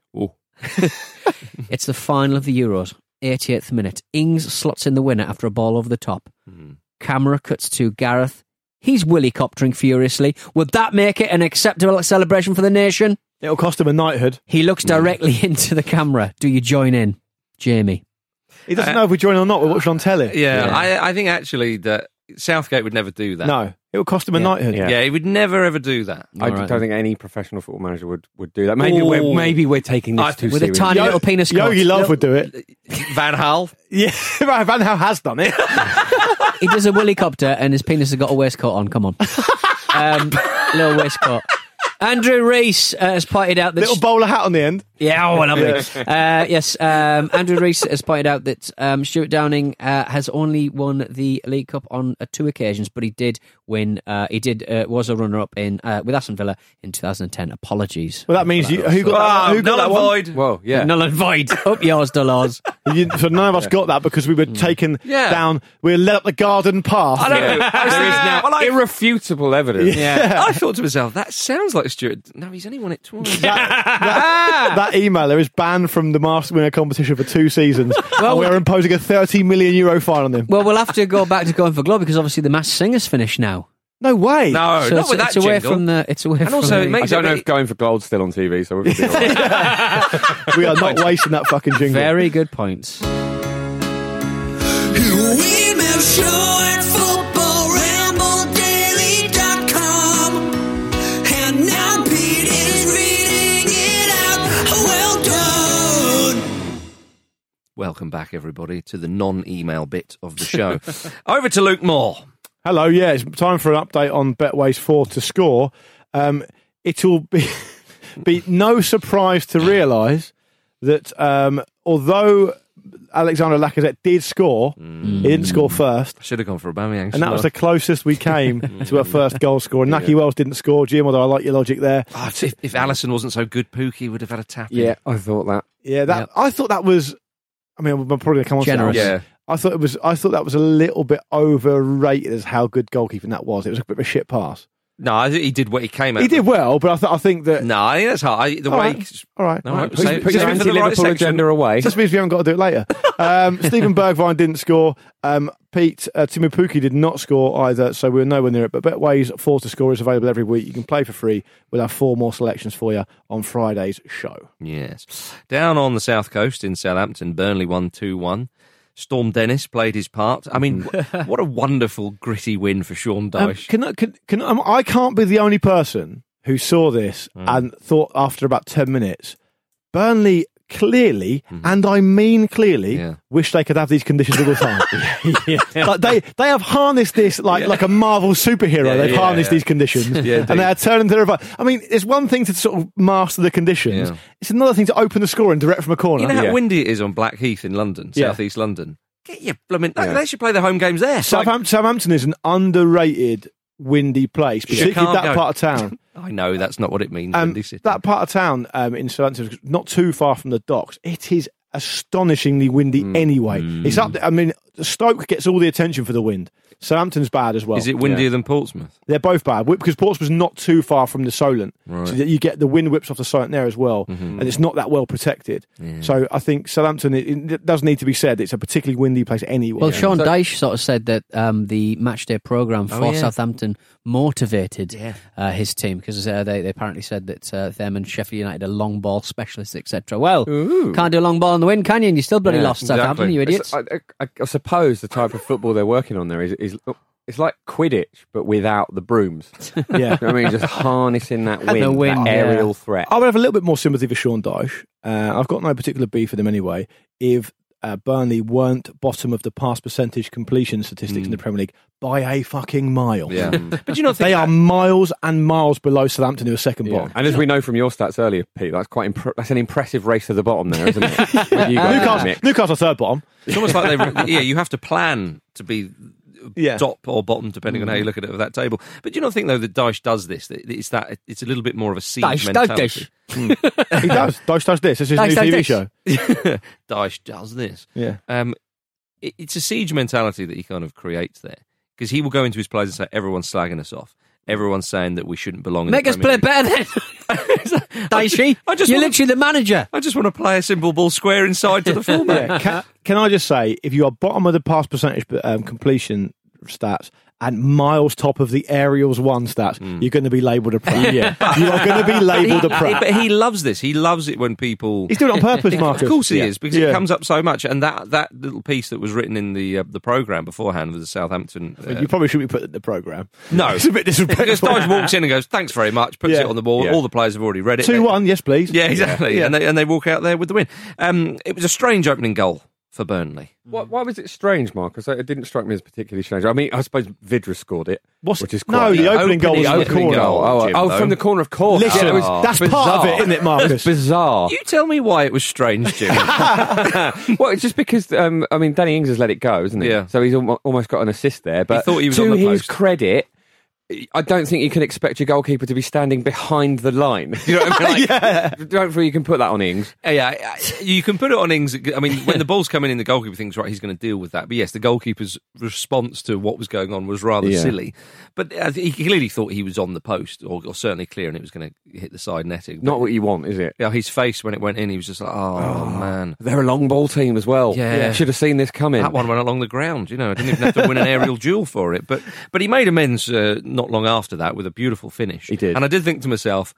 It's the final of the Euros. 88th minute. Ings slots in the winner after a ball over the top. Camera cuts to Gareth. He's Willycoptering furiously. Would that make it an acceptable celebration for the nation? It'll cost him a knighthood. He looks directly into the camera. Do you join in, Jamie? He doesn't know if we join or not. We're watching on telly. Yeah. I think actually that Southgate would never do that. No. It would cost him a knighthood. Yeah, he would never ever do that. I don't think any professional football manager would do that. Maybe we're taking this too with serious. a tiny little penis. Yogi Love would do it. Van Gaal. Yeah, Van Gaal has done it. He does a willycopter and his penis has got a waistcoat on. Come on. Little waistcoat. Andrew Reese has pointed out that... Little bowler hat on the end. Yeah, oh, lovely. Yes, Andrew Reese has pointed out that Stuart Downing has only won the League Cup on 2 occasions, but he did win. Was a runner-up in with Aston Villa in 2010. Apologies. Well, that means who got that? Who got that void. Well, yeah, null and void. Up yours, Dolores. So none of us got that because we were taken down. We were led up the garden path. I know. there is now irrefutable evidence. Yeah. I thought to myself, that sounds like Stuart. No, he's only won it twice. That emailer is banned from the Master Winner competition for 2 seasons. And we're imposing a €30 million fine on him. Well, we'll have to go back to Going for Glory because obviously the Masked Singer's finished now. No way. No, So not with that it's away jingle. from the. It's away And from also, the, it makes I don't know if Going for Gold's still on TV, so we're going to be all right. We are not wasting that fucking jingle. Very good points. Email show at footballrambledaily.com. And now Pete is reading it out. Well done. Welcome back, everybody, to the non-email bit of the show. Over to Luke Moore. Hello, yeah, it's time for an update on Betway's 4 to score. It'll be no surprise to realise that although Alexander Lacazette did score, he didn't score first. Should have gone for Aubameyang. And that was the closest we came to our first goal scorer. Naki Wells didn't score, Jim, although I like your logic there. Oh, if Alisson wasn't so good, Pookie would have had a tap in. Yeah, I thought that. Yeah, I thought that was... I mean, I'm probably going to come on Generous. to that. Yeah. I thought that was a little bit overrated as how good goalkeeping that was. It was a bit of a shit pass. No, I think he did what he came out. He did well, but I think that... No, I think that's hard. All right. Put your anti-Liverpool agenda away. Just means we haven't got to do it later. Stephen Bergvine didn't score. Pete, Timu Pukki did not score either, so we were nowhere near it. But Betway's 4 to score is available every week. You can play for free. We'll have 4 more selections for you on Friday's show. Yes. Down on the south coast in Southampton, Burnley won 2-1. Storm Dennis played his part. I mean, what a wonderful, gritty win for Sean Dyche. I can't be the only person who saw this and thought after about 10 minutes, Burnley clearly, and I mean clearly, wish they could have these conditions all the time. Like they have harnessed this like a Marvel superhero. They've harnessed these conditions, and they are turning to their... I mean, it's one thing to sort of master the conditions. Yeah. It's another thing to open the score and direct from a corner. You know how windy it is on Blackheath in London, southeast London? Get your blooming... They should play their home games there. Southampton is an underrated windy place, particularly that part of town. I know that's not what it means. Windy City. That part of town in Southampton is not too far from the docks. It is astonishingly windy anyway. It's up there. I mean, Stoke gets all the attention for the wind. Southampton's bad as well. Is it windier than Portsmouth? They're both bad because Portsmouth's not too far from the Solent, right. so that you get the wind whips off the Solent there as well, and it's not that well protected. Yeah. So I think Southampton, it does need to be said, it's a particularly windy place anyway. Well, Sean Dyche sort of said that the matchday programme for Southampton motivated his team because they apparently said that them and Sheffield United are long ball specialists, etc. Well, can't do a long ball in the wind, can you? And you still bloody lost Southampton, you idiots. I suppose the type of football they're working on there is it's like Quidditch, but without the brooms. Yeah. You know what I mean? Just harnessing that wind, that aerial threat. I would have a little bit more sympathy for Sean Dyche. I've got no particular beef for them anyway. If Burnley weren't bottom of the pass percentage completion statistics in the Premier League by a fucking mile. Yeah. But you know, they are miles and miles below Southampton, who are second bottom. And as we know from your stats earlier, Pete, that's quite that's an impressive race to the bottom there, isn't it? Newcastle third bottom. It's almost like you have to plan to be top or bottom, depending on how you look at it, of that table. But do you not think, though, that Dyche does this? It's a little bit more of a siege mentality. He does. Dyche does this. This is his new TV show. Dyche does this. Yeah. It's a siege mentality that he kind of creates there. Because he will go into his players and say, everyone's slagging us off. Everyone's saying that we shouldn't belong in Make the us play better then. Dyche, you're literally the manager. I just want to play a simple ball square inside to the fullback. Can I just say, if you are bottom of the pass percentage completion stats and miles top of the Aerials 1 stats, you're going to be labelled a prat. You are going to be labelled a prat. But he loves this. He loves it when people... He's doing it on purpose, Marcus. Of course he is, because it comes up so much. And that little piece that was written in the programme beforehand with the Southampton... you probably shouldn't be putting it in the programme. No. It's a bit disrespectful. Because Dyche walks in and goes, thanks very much, puts it on the wall. Yeah. All the players have already read it. 2-1, yes, please. Yeah, exactly. Yeah. And they walk out there with the win. It was a strange opening goal for Burnley. Why was it strange, Marcus? It didn't strike me as particularly strange. I mean, I suppose Vidra scored it, which is quite... No, the opening goal was from the corner. Jim, from the corner, of course. Listen, that's bizarre. part of it, isn't it, Marcus? It was bizarre. You tell me why it was strange, Jim. Well, it's just because, I mean, Danny Ings has let it go, isn't he? Yeah. So he's almost got an assist there. But he thought he was to on the his post. credit... I don't think you can expect your goalkeeper to be standing behind the line. You know what I mean? I don't think you can put that on Ings. Yeah, you can put it on Ings. I mean, when the ball's coming in, the goalkeeper thinks, right, he's going to deal with that. But yes, the goalkeeper's response to what was going on was rather silly. But he clearly thought he was on the post, or certainly clear, and it was going to hit the side netting. Not what you want, is it? Yeah, his face when it went in, he was just like, oh man. They're a long ball team as well. Yeah. Should have seen this coming. That one went along the ground, I didn't even have to win an aerial duel for it. But he made amends not long after that with a beautiful finish. He did. And I did think to myself,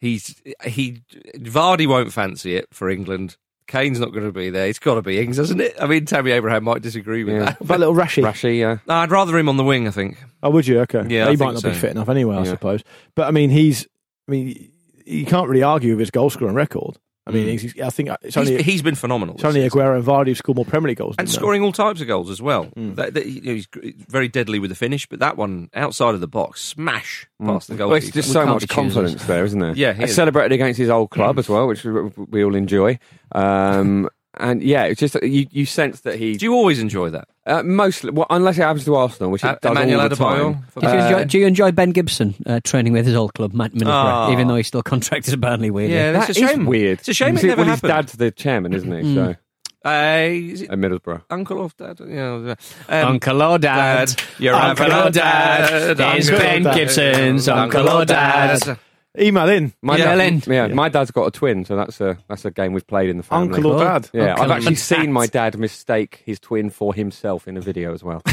Vardy won't fancy it for England. Kane's not going to be there. It's got to be Ings, hasn't it? I mean, Tammy Abraham might disagree with that. That little Rashi. Yeah. No, I'd rather him on the wing, I think. Oh, would you? Okay. Yeah, he I might think not so. be fit enough anyway, I suppose. But I mean, you can't really argue with his goal scoring record. I mean, I think it's only he's been phenomenal. It's only Aguero and Vardy who've scored more Premier League goals. And scoring all types of goals as well. He's very deadly with the finish, but that one outside of the box, smash past the goalkeeper. Well, it's just so much confidence there, isn't there? Yeah, he celebrated against his old club as well, which we all enjoy. And yeah, it's just you sense that he. Do you always enjoy that? Mostly, well, unless it happens to Arsenal, which it does Emmanuel all the time. Adebayo? Do you enjoy Ben Gibson training with his old club, Middlesbrough, even though he's still contracted to Burnley? Weirdly, Yeah, that's That a shame. is weird. It's a shame it never his happened. dad's the chairman, isn't he? So Is it at Middlesbrough. uncle or dad? Yeah. Uncle or dad? You're Uncle having or a dad? Is Uncle Ben or dad. Gibson's uncle or dad? Email in. My dad's got a twin, so that's a game we've played in the family. Uncle or dad? Yeah, Uncle I've actually and seen dad. my dad mistake his twin for himself in a video as well.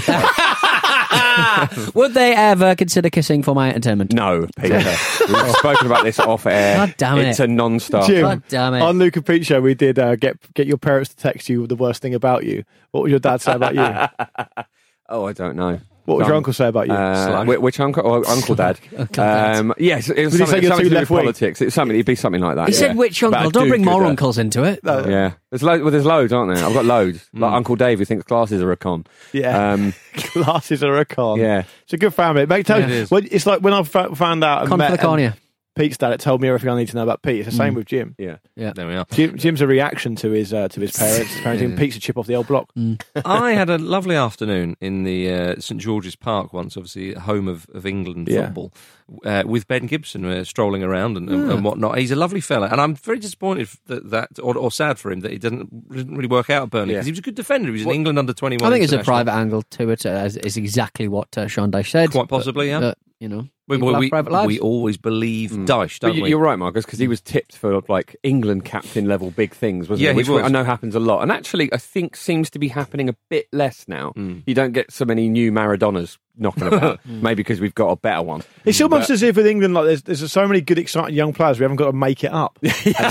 Would they ever consider kissing for my entertainment? No, Peter. We've spoken about this off air. God damn it. It's a non-starter. Jim, God damn it. on Luke and Pete show, we did get your parents to text you the worst thing about you. What would your dad say about you? Oh, I don't know. What would your uncle say about you? Which uncle? Oh, Uncle Dad. Yes, it was Would he say something, you're something too to do with left-wing? politics. It'd be something like that. He said which uncle? Don't bring more uncles into it. Yeah, there's loads, aren't there? I've got loads. Like Uncle Dave, who thinks glasses are a con. Yeah, glasses are a con. Yeah, it's a good family. Mate, Yeah, it is. It's like when I found out and Con for met the cornea. Pete's dad, it told me everything I need to know about Pete. It's the same with Jim. Yeah. There we are. Jim's a reaction to his parents. His parents and Pete's a chip off the old block. I had a lovely afternoon in the St George's Park once, obviously home of England football, with Ben Gibson strolling around and whatnot. He's a lovely fella, and I'm very disappointed or sad for him that he didn't really work out at Burnley because he was a good defender. He was in England under 21. I think it's a international. private angle to it. Is exactly what Sean Dyche said. Quite possibly, yeah. But, people have private lives. We always believe Dyche, don't we? You're right, Marcus, because he was tipped for like England captain level big things, wasn't Yeah, he? Which he was. I know happens a lot, and actually I think seems to be happening a bit less now. You don't get so many new Maradonas knocking about, maybe because we've got a better one. It's almost as if with England, like there's so many good, exciting young players, we haven't got to make it up.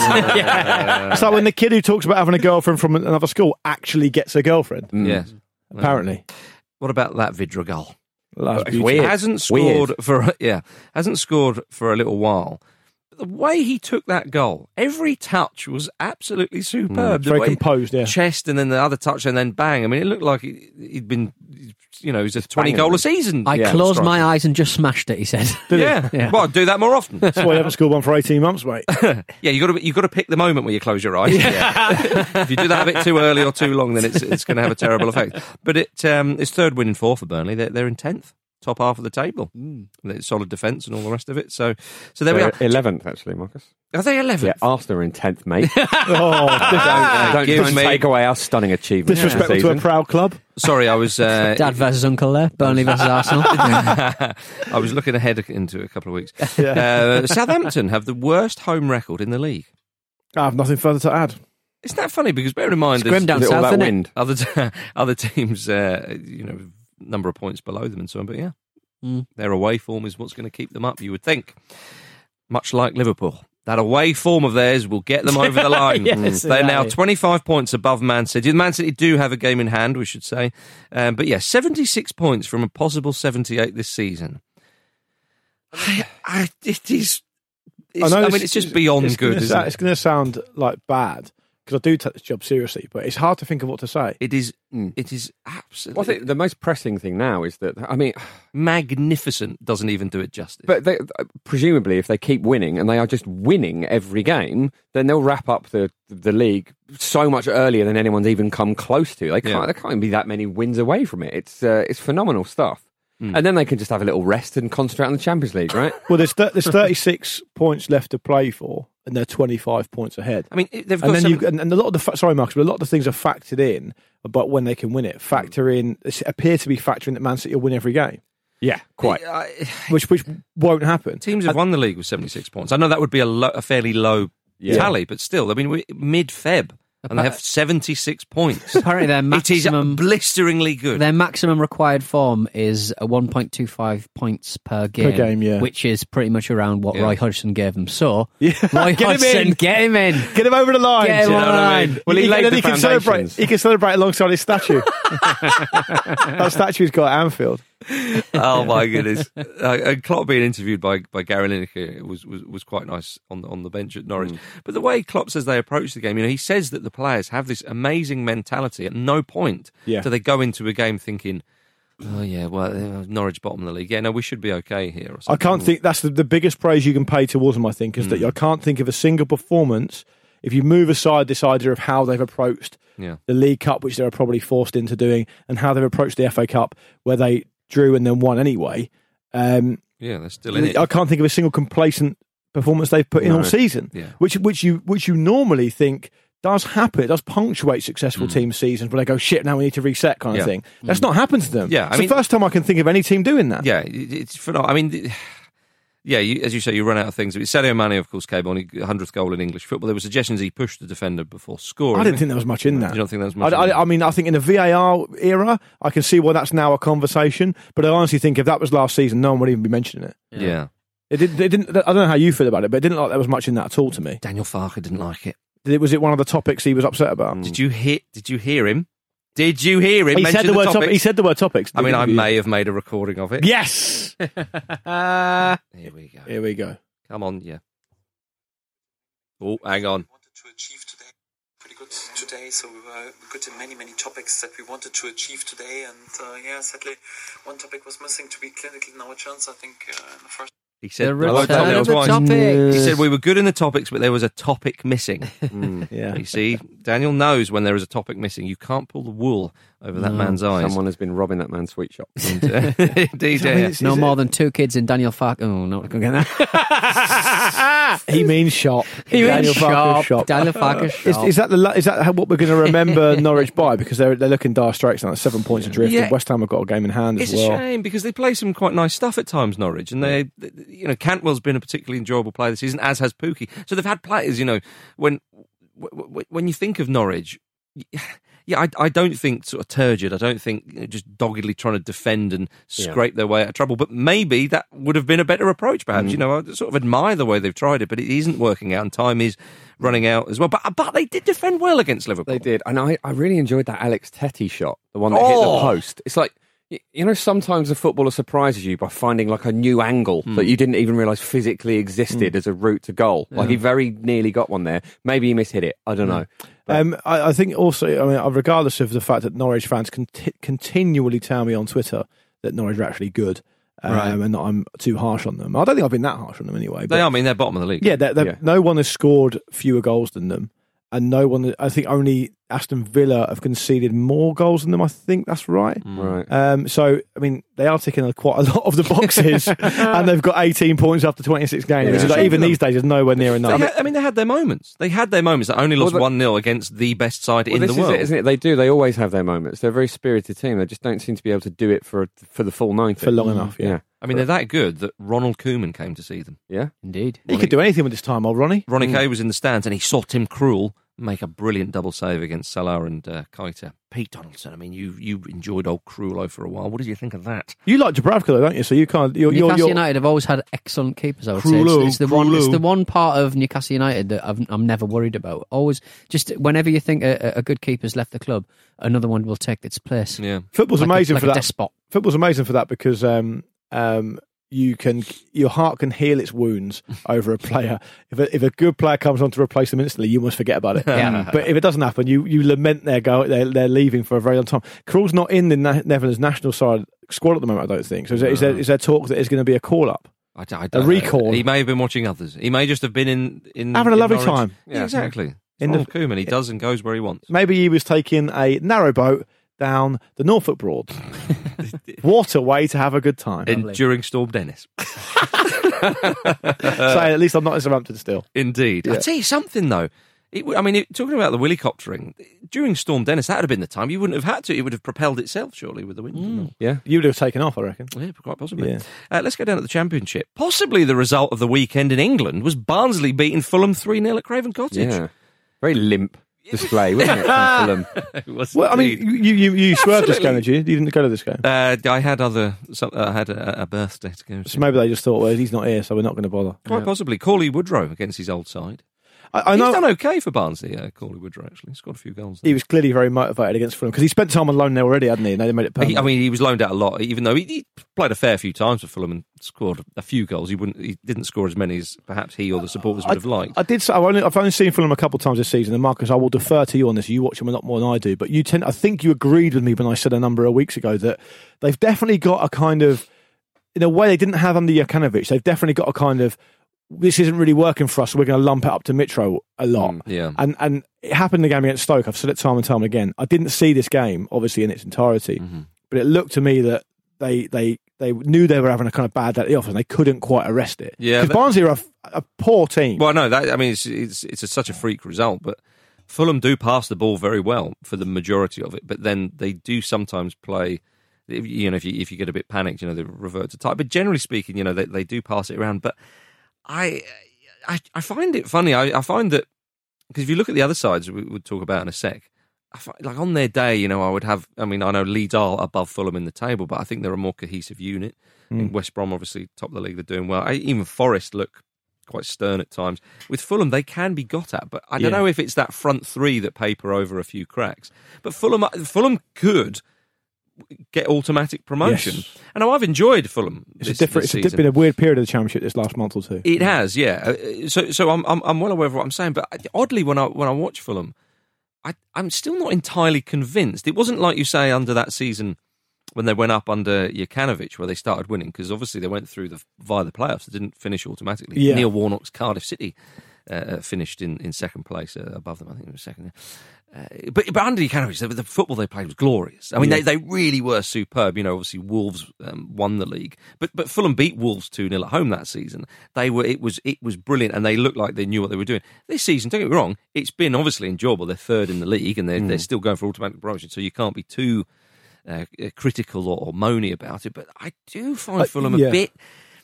It's like when the kid who talks about having a girlfriend from another school actually gets a girlfriend. Yes. Apparently. What about that Vidra goal? That's It's beautiful. weird. Hasn't scored for a little while. But the way he took that goal, every touch was absolutely superb. The Very way- composed, yeah. Chest and then the other touch and then bang. I mean, it looked like he'd been, he's a 20 goal a season. I closed my eyes and just smashed it. He said, Yeah. Well, do that more often. That's why you haven't scored one for 18 months, mate. Yeah, you got to pick the moment where you close your eyes. If you do that a bit too early or too long, then it's going to have a terrible effect. But it's third win in four for Burnley. They're in 10th, top half of the table. Solid defence and all the rest of it. So there we are. 11th, actually, Marcus. Are they 11th? Yeah, Arsenal are in 10th, mate. Oh, don't take away our stunning achievement. disrespectful to a proud club. Sorry, I was Dad versus Uncle there, Burnley versus Arsenal. I was looking ahead into a couple of weeks. Southampton have the worst home record in the league. I have nothing further to add. Isn't that funny? Because bear in mind, It's grim down south, isn't it? other teams, number of points below them and so on. But their away form is what's going to keep them up. You would think, much like Liverpool. That away form of theirs will get them over the line. Yes, They're now exactly. 25 points above Man City. Man City do have a game in hand, we should say. But 76 points from a possible 78 this season. It's just beyond good, isn't it? It's going to sound like bad, because I do take this job seriously, but it's hard to think of what to say. It is absolutely... Well, I think the most pressing thing now is that, I mean... Magnificent doesn't even do it justice. But presumably, if they keep winning, and they are just winning every game, then they'll wrap up the league so much earlier than anyone's even come close to. There can't be that many wins away from it. It's phenomenal stuff. And then they can just have a little rest and concentrate on the Champions League, right? Well, there's 36 points left to play for, and they're 25 points ahead. I mean, they've got and a lot of the sorry, Marcus, but a lot of the things are factored in about when they can win it. Appear to be factoring that Man City will win every game. Yeah, quite. Which won't happen. Teams have won the league with 76 points. I know that would be a fairly low tally, but still, I mean, we're mid-Feb. And they have 76 points. Apparently, their maximum... It is blisteringly good. Their maximum required form is 1.25 points per game. Which is pretty much around what Roy Hodgson gave them. So, Roy Hodgson, get him in. Get him over the line. Get him on the line. Well, he laid the foundations. He can celebrate alongside his statue. That statue's got at Anfield. Oh my goodness! And Klopp being interviewed by Gary Lineker was quite nice on the bench at Norwich. But the way Klopp says they approach the game, he says that the players have this amazing mentality. At no point do they go into a game thinking, "Oh yeah, well Norwich bottom of the league. Yeah, no, we should be okay here." Or I can't think that's the biggest praise you can pay towards them. I think is that I can't think of a single performance. If you move aside this idea of how they've approached the League Cup, which they were probably forced into doing, and how they've approached the FA Cup, where they drew and then won anyway. They're still in it. I can't think of a single complacent performance they've put in all season. Which you normally think does happen. It does punctuate successful team seasons where they go, shit, now we need to reset kind of thing. That's not happened to them. It's the first time I can think of any team doing that. Yeah, it's phenomenal. I mean... as you say, you run out of things. Sadio Mane, of course, came on, 100th goal in English football. There were suggestions he pushed the defender before scoring. I didn't think there was much in that. You don't think there was much I mean, I think in the VAR era, I can see why that's now a conversation, but I honestly think if that was last season, no one would even be mentioning it. Yeah. It didn't. I don't know how you feel about it, but it didn't look like there was much in that at all to me. Daniel Farke didn't like it. Was it one of the topics he was upset about? Did you hear him? Did you hear him mention the topics? He said the word topics. I mean, I may have made a recording of it. Yes! Here we go. Come on, yeah. Oh, hang on. To achieve today, pretty good today. So we were good in many topics that we wanted to achieve today. And sadly, one topic was missing to be clinical knowledge. I think in the first... He said, he said we were good in the topics, but there was a topic missing. You see, Daniel knows when there is a topic missing. You can't pull the wool over that man's eyes. Someone has been robbing that man's sweet shop. Indeed, no more than 2 kids in Daniel Farke. Oh, no, going to get that. He means shop. Daniel Farke's shop. Is that what we're going to remember Norwich by? Because they're looking dire straits now. 7 points adrift. Yeah. West Ham have got a game in hand as well. It's a shame because they play some quite nice stuff at times, Norwich, and they Cantwell's been a particularly enjoyable player this season, as has Pookie. So they've had players, when you think of Norwich, I don't think sort of turgid. I don't think just doggedly trying to defend and scrape their way out of trouble. But maybe that would have been a better approach, perhaps. I sort of admire the way they've tried it, but it isn't working out, and time is running out as well. But they did defend well against Liverpool. They did, and I really enjoyed that Alex Tettey shot, the one that hit the post. It's like, sometimes a footballer surprises you by finding like a new angle that you didn't even realise physically existed as a route to goal. Like he very nearly got one there. Maybe he mishit it. I don't know. I think also, regardless of the fact that Norwich fans continually tell me on Twitter that Norwich are actually good. And that I'm too harsh on them. I don't think I've been that harsh on them anyway. They are. I mean, they're bottom of the league. Yeah, no one has scored fewer goals than them. And no one, I think only Aston Villa have conceded more goals than them. I think that's right. Right. So, I mean, they are ticking quite a lot of the boxes, and they've got 18 points after 26 games. Yeah. Even these days, there's nowhere near enough. They had their moments. They only lost 1-0 against the best side in the world. Isn't it? They do. They always have their moments. They're a very spirited team. They just don't seem to be able to do it for the full 90. For long enough, yeah. I mean, they're that good that Ronald Koeman came to see them. Yeah, indeed. He could do anything with this time, old Ronnie. Ronnie Kay was in the stands, and he saw Tim Krul make a brilliant double save against Salah and Keita. Pete Donaldson, I mean, you enjoyed old Krul for a while. What did you think of that? You like Dubravka, though, don't you? So you can't. Newcastle United have always had excellent keepers. I would say it's the one part of Newcastle United that I'm never worried about. Always, just whenever you think a good keeper's left the club, another one will take its place. Yeah, football's amazing for that. Despot. Football's amazing for that because your heart can heal its wounds over a player. If a good player comes on to replace them instantly, you must forget about it. Yeah. But if it doesn't happen, you lament they're leaving for a very long time. Krul's not in the Netherlands national side squad at the moment, I don't think. So is there talk that there's going to be a call up? I don't a recall. He may have been watching others. He may just have been in having a lovely Norwich. time. Yeah, exactly. In Ronald Koeman, he does and goes where he wants. Maybe he was taking a narrow boat down the Norfolk Broads. What a way to have a good time. During Storm Dennis. Say, at least I'm not in Southampton still. Indeed. Yeah. I'll tell you something, though. Talking about the willycoptering, during Storm Dennis, that would have been the time. You wouldn't have had to. It would have propelled itself, surely, with the wind. Yeah. You would have taken off, I reckon. Yeah, quite possibly. Yeah. Let's go down to the Championship. Possibly the result of the weekend in England was Barnsley beating Fulham 3-0 at Craven Cottage. Yeah. Very limp display, wasn't it, from Fulham? It was Well, I mean, indeed. you swerved this game, did you? You didn't go to this game. I had a birthday to go to. So maybe they just thought, well, he's not here, so we're not going to bother. Quite possibly. Cauley Woodrow against his old side. I know he's done okay for Barnsley, Cauley Woodrow, actually. He's scored a few goals. He was clearly very motivated against Fulham because he spent time on loan there already, hadn't he? And they made it permanent. He was loaned out a lot, even though he played a fair few times for Fulham and scored a few goals. He didn't score as many as perhaps he or the supporters would have liked. I've only seen Fulham a couple of times this season, and Marcus, I will defer to you on this. You watch them a lot more than I do, but I think you agreed with me when I said a number of weeks ago that they've definitely got a kind of, in a way they didn't have under Jokanovic, they've definitely got a kind of, this isn't really working for us, so we're going to lump it up to Mitro a lot. Yeah. And it happened in the game against Stoke. I've said it time and time again. I didn't see this game, obviously, in its entirety, but it looked to me that they knew they were having a kind of bad day at the office and they couldn't quite arrest it. Yeah, because Barnsley are a poor team. Well, no, it's such a freak result, but Fulham do pass the ball very well for the majority of it, but then they do sometimes play. If you get a bit panicked, they revert to type. But generally speaking, they do pass it around. But I find it funny. I find that because if you look at the other sides, we'll talk about in a sec. I find, like on their day, I would have. I know Leeds are above Fulham in the table, but I think they're a more cohesive unit. I think West Brom, obviously top of the league, they're doing well. Even Forest look quite stern at times. With Fulham, they can be got at, but I don't know if it's that front three that paper over a few cracks. But Fulham could get automatic promotion. Yes. And I've enjoyed Fulham. It's been a weird period of the Championship this last month or two. It has, yeah. So I'm well aware of what I'm saying, but oddly, when I watch Fulham, I'm still not entirely convinced. It wasn't like you say under that season when they went up under Jokanovic, where they started winning, because obviously they went through via the playoffs. They didn't finish automatically. Yeah. Neil Warnock's Cardiff City finished in second place above them. I think it was second. But under Jokanovic, the football they played was glorious. I mean, they really were superb. Obviously Wolves won the league, but Fulham beat Wolves 2-0 at home that season. It was brilliant, and they looked like they knew what they were doing. This season, don't get me wrong, it's been obviously enjoyable. They're third in the league, and they're still going for automatic promotion, so you can't be too critical or moany about it. But I do find Fulham a bit.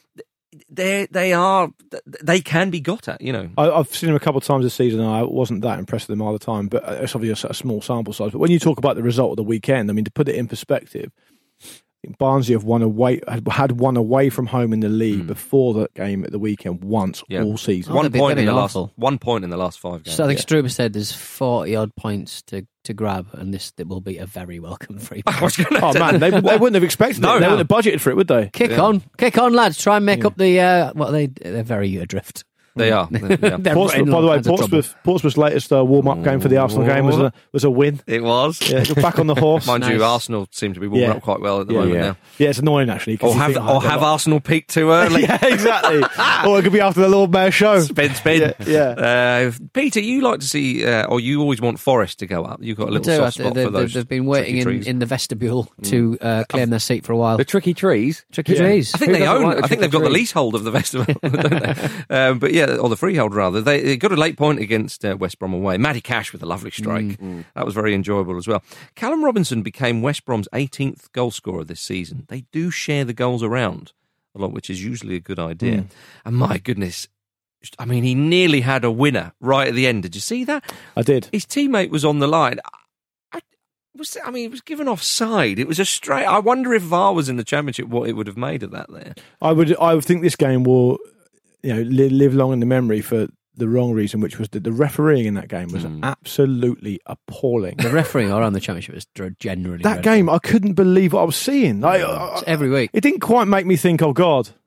They can be got at, I've seen them a couple of times this season, and I wasn't that impressed with them all the time, but it's obviously a small sample size. But when you talk about the result of the weekend, to put it in perspective, I think Barnsley had won away from home in the league before that game at the weekend once all season. 1 point in the last 5 games. So I think Struber said there's 40 odd points to grab, and it will be a very welcome free. Man, they wouldn't have expected it. They wouldn't have budgeted for it, would they? Kick on, lads! Try and make up the. They're very adrift. They are. Portsmouth, by the way, Portsmouth's latest warm-up game for the Arsenal game was a win. It was. Yeah, back on the horse. Mind you, Arsenal seem to be warming up quite well at the moment now. Yeah, it's annoying actually. Or have Arsenal peaked too early? Yeah, exactly. Or it could be after the Lord Mayor show. Spin. Yeah. Peter, you like to see, or you always want Forest to go up. You've got a little soft spot for those. They've been waiting in the vestibule to claim their seat for a while. The tricky trees. Trees. I think they own. I think they've got the leasehold of the vestibule, don't they? But yeah, or the freehold rather. They got a late point against West Brom away. Matty Cash with a lovely strike. That was very enjoyable as well. Callum Robinson became West Brom's 18th goal scorer this season. They do share the goals around a lot, which is usually a good idea. And my goodness, he nearly had a winner right at the end. Did you see that? I did. His teammate was on the line. He was given offside. It was a straight. I wonder if VAR was in the Championship, what it would have made of that there. I would think this game will, live long in the memory for the wrong reason, which was that the refereeing in that game was absolutely appalling. The refereeing around the Championship was generally that game. I couldn't believe what I was seeing. Every week, it didn't quite make me think, "Oh God,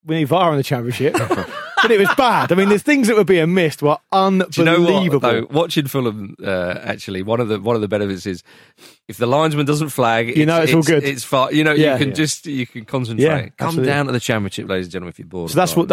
we need VAR in the Championship. But it was bad. I mean, there's things that were being missed were unbelievable. Do you know what, though? Watching Fulham, actually, one of the benefits is if the linesman doesn't flag, it's all good. It's fine. You can concentrate. Yeah, Come absolutely. down to the Championship, ladies and gentlemen, if you're bored. So that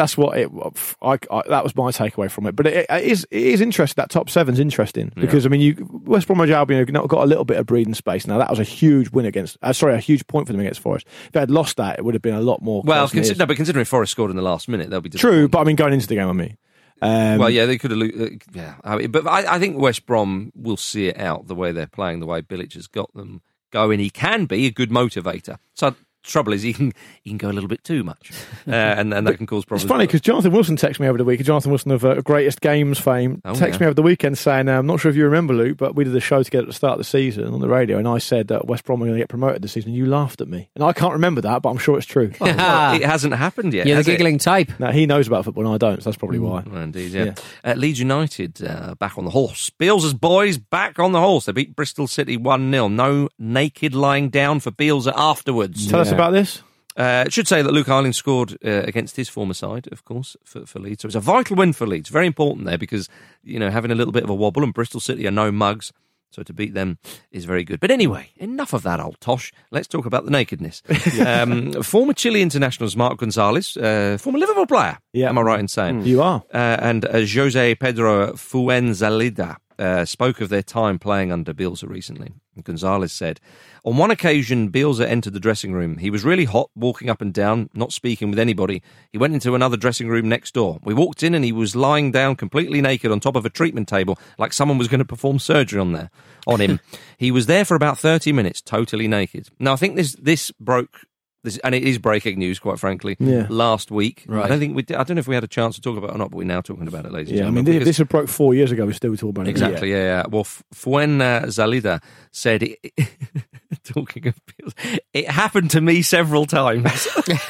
was my takeaway from it. But it is interesting. That top seven's interesting because I mean, West Bromwich Albion have got a little bit of breathing space now. That was a huge win a huge point for them against Forest. If they had lost that, it would have been a lot more. Well, but considering Forest scored in the last minute, they'll be true. But I mean, going into the game, I mean. They could have. But I think West Brom will see it out the way they're playing, the way Bilic has got them going. He can be a good motivator. So trouble is he can go a little bit too much, and that can cause problems. It's funny because Jonathan Wilson texted me over the week. Jonathan Wilson of Greatest Games fame texted me over the weekend saying, "I'm not sure if you remember, Luke, but we did a show together at the start of the season on the radio, and I said that West Brom are going to get promoted this season. You laughed at me, and I can't remember that, but I'm sure it's true. Well, it hasn't happened yet. You're the giggling type. Now he knows about football, and I don't. So that's probably why. Well, indeed, yeah. Leeds United back on the horse. Beals' boys back on the horse. They beat Bristol City 1-0. No naked lying down for Beals afterwards. Tell us about this. It should say that Luke Ayling scored against his former side, of course, for Leeds. So it's a vital win for Leeds. Very important there because, having a little bit of a wobble, and Bristol City are no mugs. So to beat them is very good. But anyway, enough of that old tosh. Let's talk about the nakedness. Former Chile internationals Marc Gonzalez, former Liverpool player. Yeah. Am I right in saying? You are. And Jose Pedro Fuenzalida spoke of their time playing under Bielsa recently. Gonzalez said, on one occasion, Bielsa entered the dressing room. He was really hot, walking up and down, not speaking with anybody. He went into another dressing room next door. We walked in and he was lying down completely naked on top of a treatment table, like someone was going to perform surgery on him. He was there for about 30 minutes, totally naked. Now, I think this broke... and it is breaking news, quite frankly. Last week, right. I don't know if we had a chance to talk about it or not, but we're now talking about it, ladies and Yeah, I gentlemen. mean, this had broke 4 years ago. We're still talking about it. Exactly. Yeah. Well, Fuenzalida said, talking of bills, it happened to me several times. This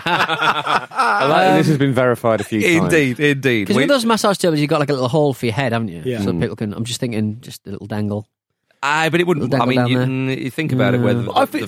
has been verified a few times. Indeed. Because with those massage tables, you've got like a little hole for your head, haven't you? Yeah. So people can. I'm just thinking, just a little dangle. But it wouldn't. I mean, you think about it, whether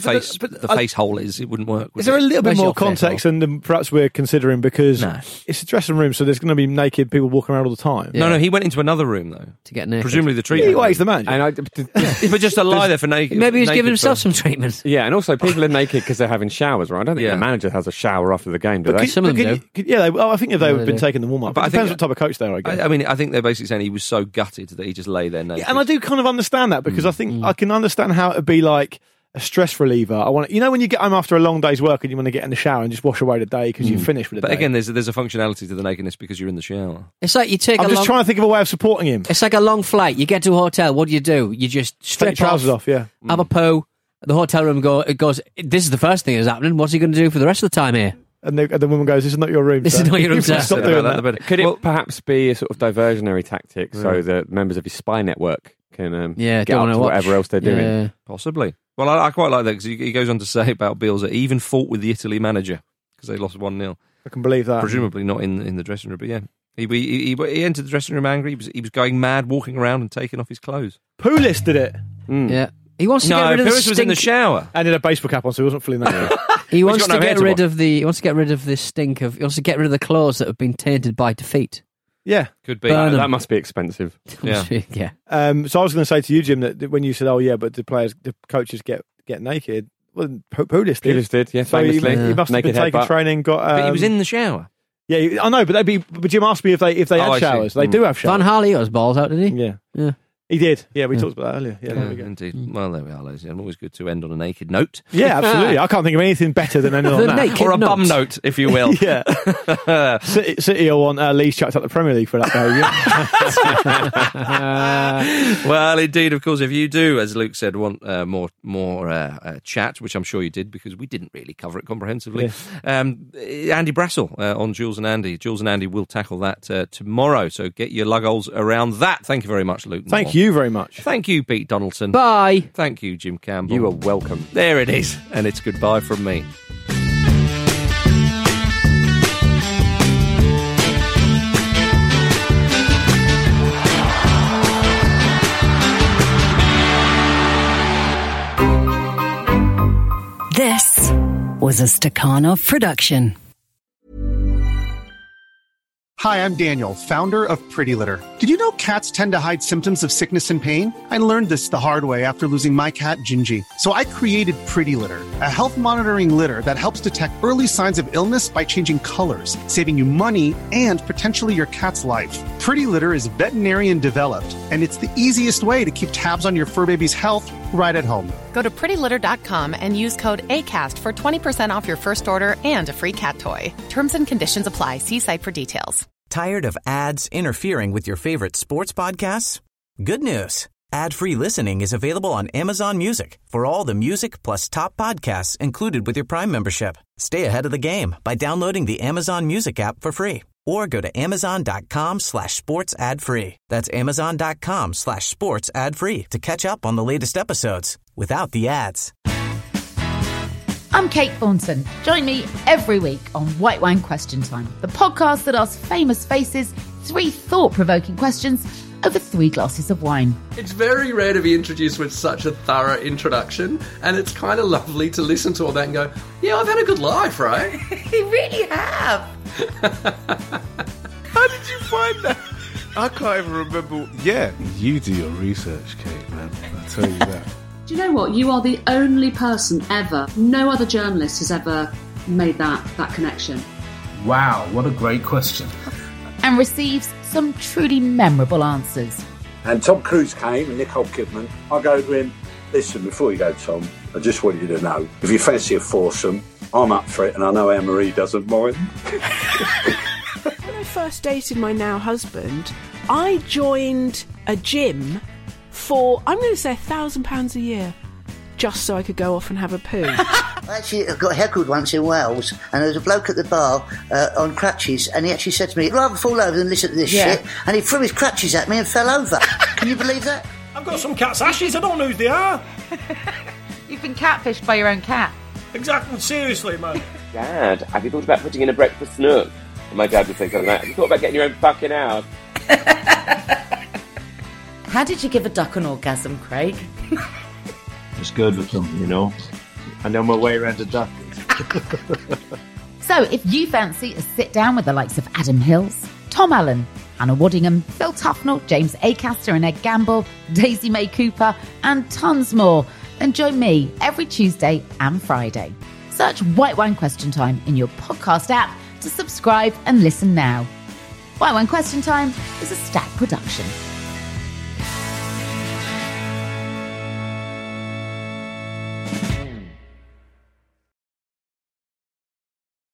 the face hole is, it wouldn't work. Is there a little bit more context than perhaps we're considering? Because it's a dressing room, so there's going to be naked people walking around all the time. Yeah. No, he went into another room though to get naked. Presumably the treatment. He's the man. And but just to lie there for naked. Maybe he's giving himself some treatment. Yeah, and also people are naked because they're having showers, right? I don't think the manager has a shower after the game, do they? Some of them do. I think if they've been taking the warm up. But it depends what type of coach they are. I guess. I mean, I think they're basically saying he was so gutted that he just lay there naked. Yeah, and I do kind of understand that because I think I can understand how it'd be like a stress reliever. I want when you get home after a long day's work and you want to get in the shower and just wash away the day because you've finished with the day. But again, there's a functionality to the nakedness because you're in the shower. It's like you take. I'm just trying to think of a way of supporting him. It's like a long flight. You get to a hotel. What do? You just strip take your trousers off. Yeah. Have a poo. The hotel room goes. This is the first thing that's happening. What's he going to do for the rest of the time here? And the woman goes, "This is not your room. This is not your room, sir." Stop doing that. Could it perhaps be a sort of diversionary tactic so that members of his spy network can get up to whatever else they're doing? Yeah. Possibly. Well, I quite like that because he goes on to say about Bielsa, he even fought with the Italy manager because they lost 1-0. I can believe that. Presumably not in the dressing room, but yeah. He entered the dressing room angry. He was going mad, walking around and taking off his clothes. Pulis did it. Yeah. He wants to get rid of the stink. was in the shower. And he had a baseball cap on, so he wasn't feeling that. He wants to get rid of the. He wants to get rid of this stink of. He wants to get rid of the clothes that have been tainted by defeat. Yeah, could be. That must be expensive. Yeah. So I was going to say to you, Jim, that when you said, "Oh yeah, but the coaches get naked," well, Pulis did. Pulis did, yeah. So famously, he must have been taking training. But he was in the shower. Yeah, I know, but But Jim asked me if they had showers. They do have showers. Van Harley got his balls out, did he? Yeah. He did. Yeah, we talked about that earlier. Yeah, there we go. Indeed. Well, there we are, ladies and gentlemen. Always good to end on a naked note. Yeah, absolutely. I can't think of anything better than ending on that. Or a bum note, if you will. Yeah. City will want Leeds chucked up the Premier League for that behaviour. Well, indeed, of course, if you do, as Luke said, want more chat, which I'm sure you did because we didn't really cover it comprehensively, Andy Brassel on Jules and Andy. Jules and Andy will tackle that tomorrow, so get your lugholes around that. Thank you very much, Luke. Thank you very much. Thank you, Pete Donaldson. Bye. Thank you, Jim Campbell. You are welcome. There it is, and it's goodbye from me. This was a Stakhanov production. Hi, I'm Daniel, founder of Pretty Litter. Did you know cats tend to hide symptoms of sickness and pain? I learned this the hard way after losing my cat, Gingy. So I created Pretty Litter, a health monitoring litter that helps detect early signs of illness by changing colors, saving you money and potentially your cat's life. Pretty Litter is veterinarian developed, and it's the easiest way to keep tabs on your fur baby's health right at home. Go to prettylitter.com and use code ACAST for 20% off your first order and a free cat toy. Terms and conditions apply. See site for details. Tired of ads interfering with your favorite sports podcasts? Good news. Ad-free listening is available on Amazon Music for all the music plus top podcasts included with your Prime membership. Stay ahead of the game by downloading the Amazon Music app for free or go to amazon.com/sports ad free. That's amazon.com/sports ad free to catch up on the latest episodes without the ads. I'm Kate Thornton. Join me every week on White Wine Question Time, the podcast that asks famous faces 3 thought-provoking questions over 3 glasses of wine. It's very rare to be introduced with such a thorough introduction, and it's kind of lovely to listen to all that and go, yeah, I've had a good life, right? You really have. How did you find that? I can't even remember. Yeah, you do your research, Kate, man. I tell you that. Do you know what? You are the only person ever, no other journalist has ever made that connection. Wow, what a great question. And receives some truly memorable answers. And Tom Cruise came and Nicole Kidman. I go to him, listen, before you go, Tom, I just want you to know, if you fancy a foursome, I'm up for it, and I know Anne-Marie doesn't mind. When I first dated my now husband, I joined a gym for, I'm going to say, £1,000 a year, just so I could go off and have a poo. I actually got heckled once in Wales, and there was a bloke at the bar on crutches, and he actually said to me, I'd rather fall over than listen to this shit, and he threw his crutches at me and fell over. Can you believe that? I've got some cat's ashes, I don't know who they are. You've been catfished by your own cat. Exactly, seriously, man. Dad, have you thought about putting in a breakfast nook? And my dad would say something like, have you thought about getting your own fucking house? How did you give a duck an orgasm, Craig? It's good with them, you know. I know my way around a duck. So if you fancy a sit-down with the likes of Adam Hills, Tom Allen, Hannah Waddingham, Phil Tufnell, James Acaster and Ed Gamble, Daisy May Cooper, and tons more, then join me every Tuesday and Friday. Search White Wine Question Time in your podcast app to subscribe and listen now. White Wine Question Time is a Stack production.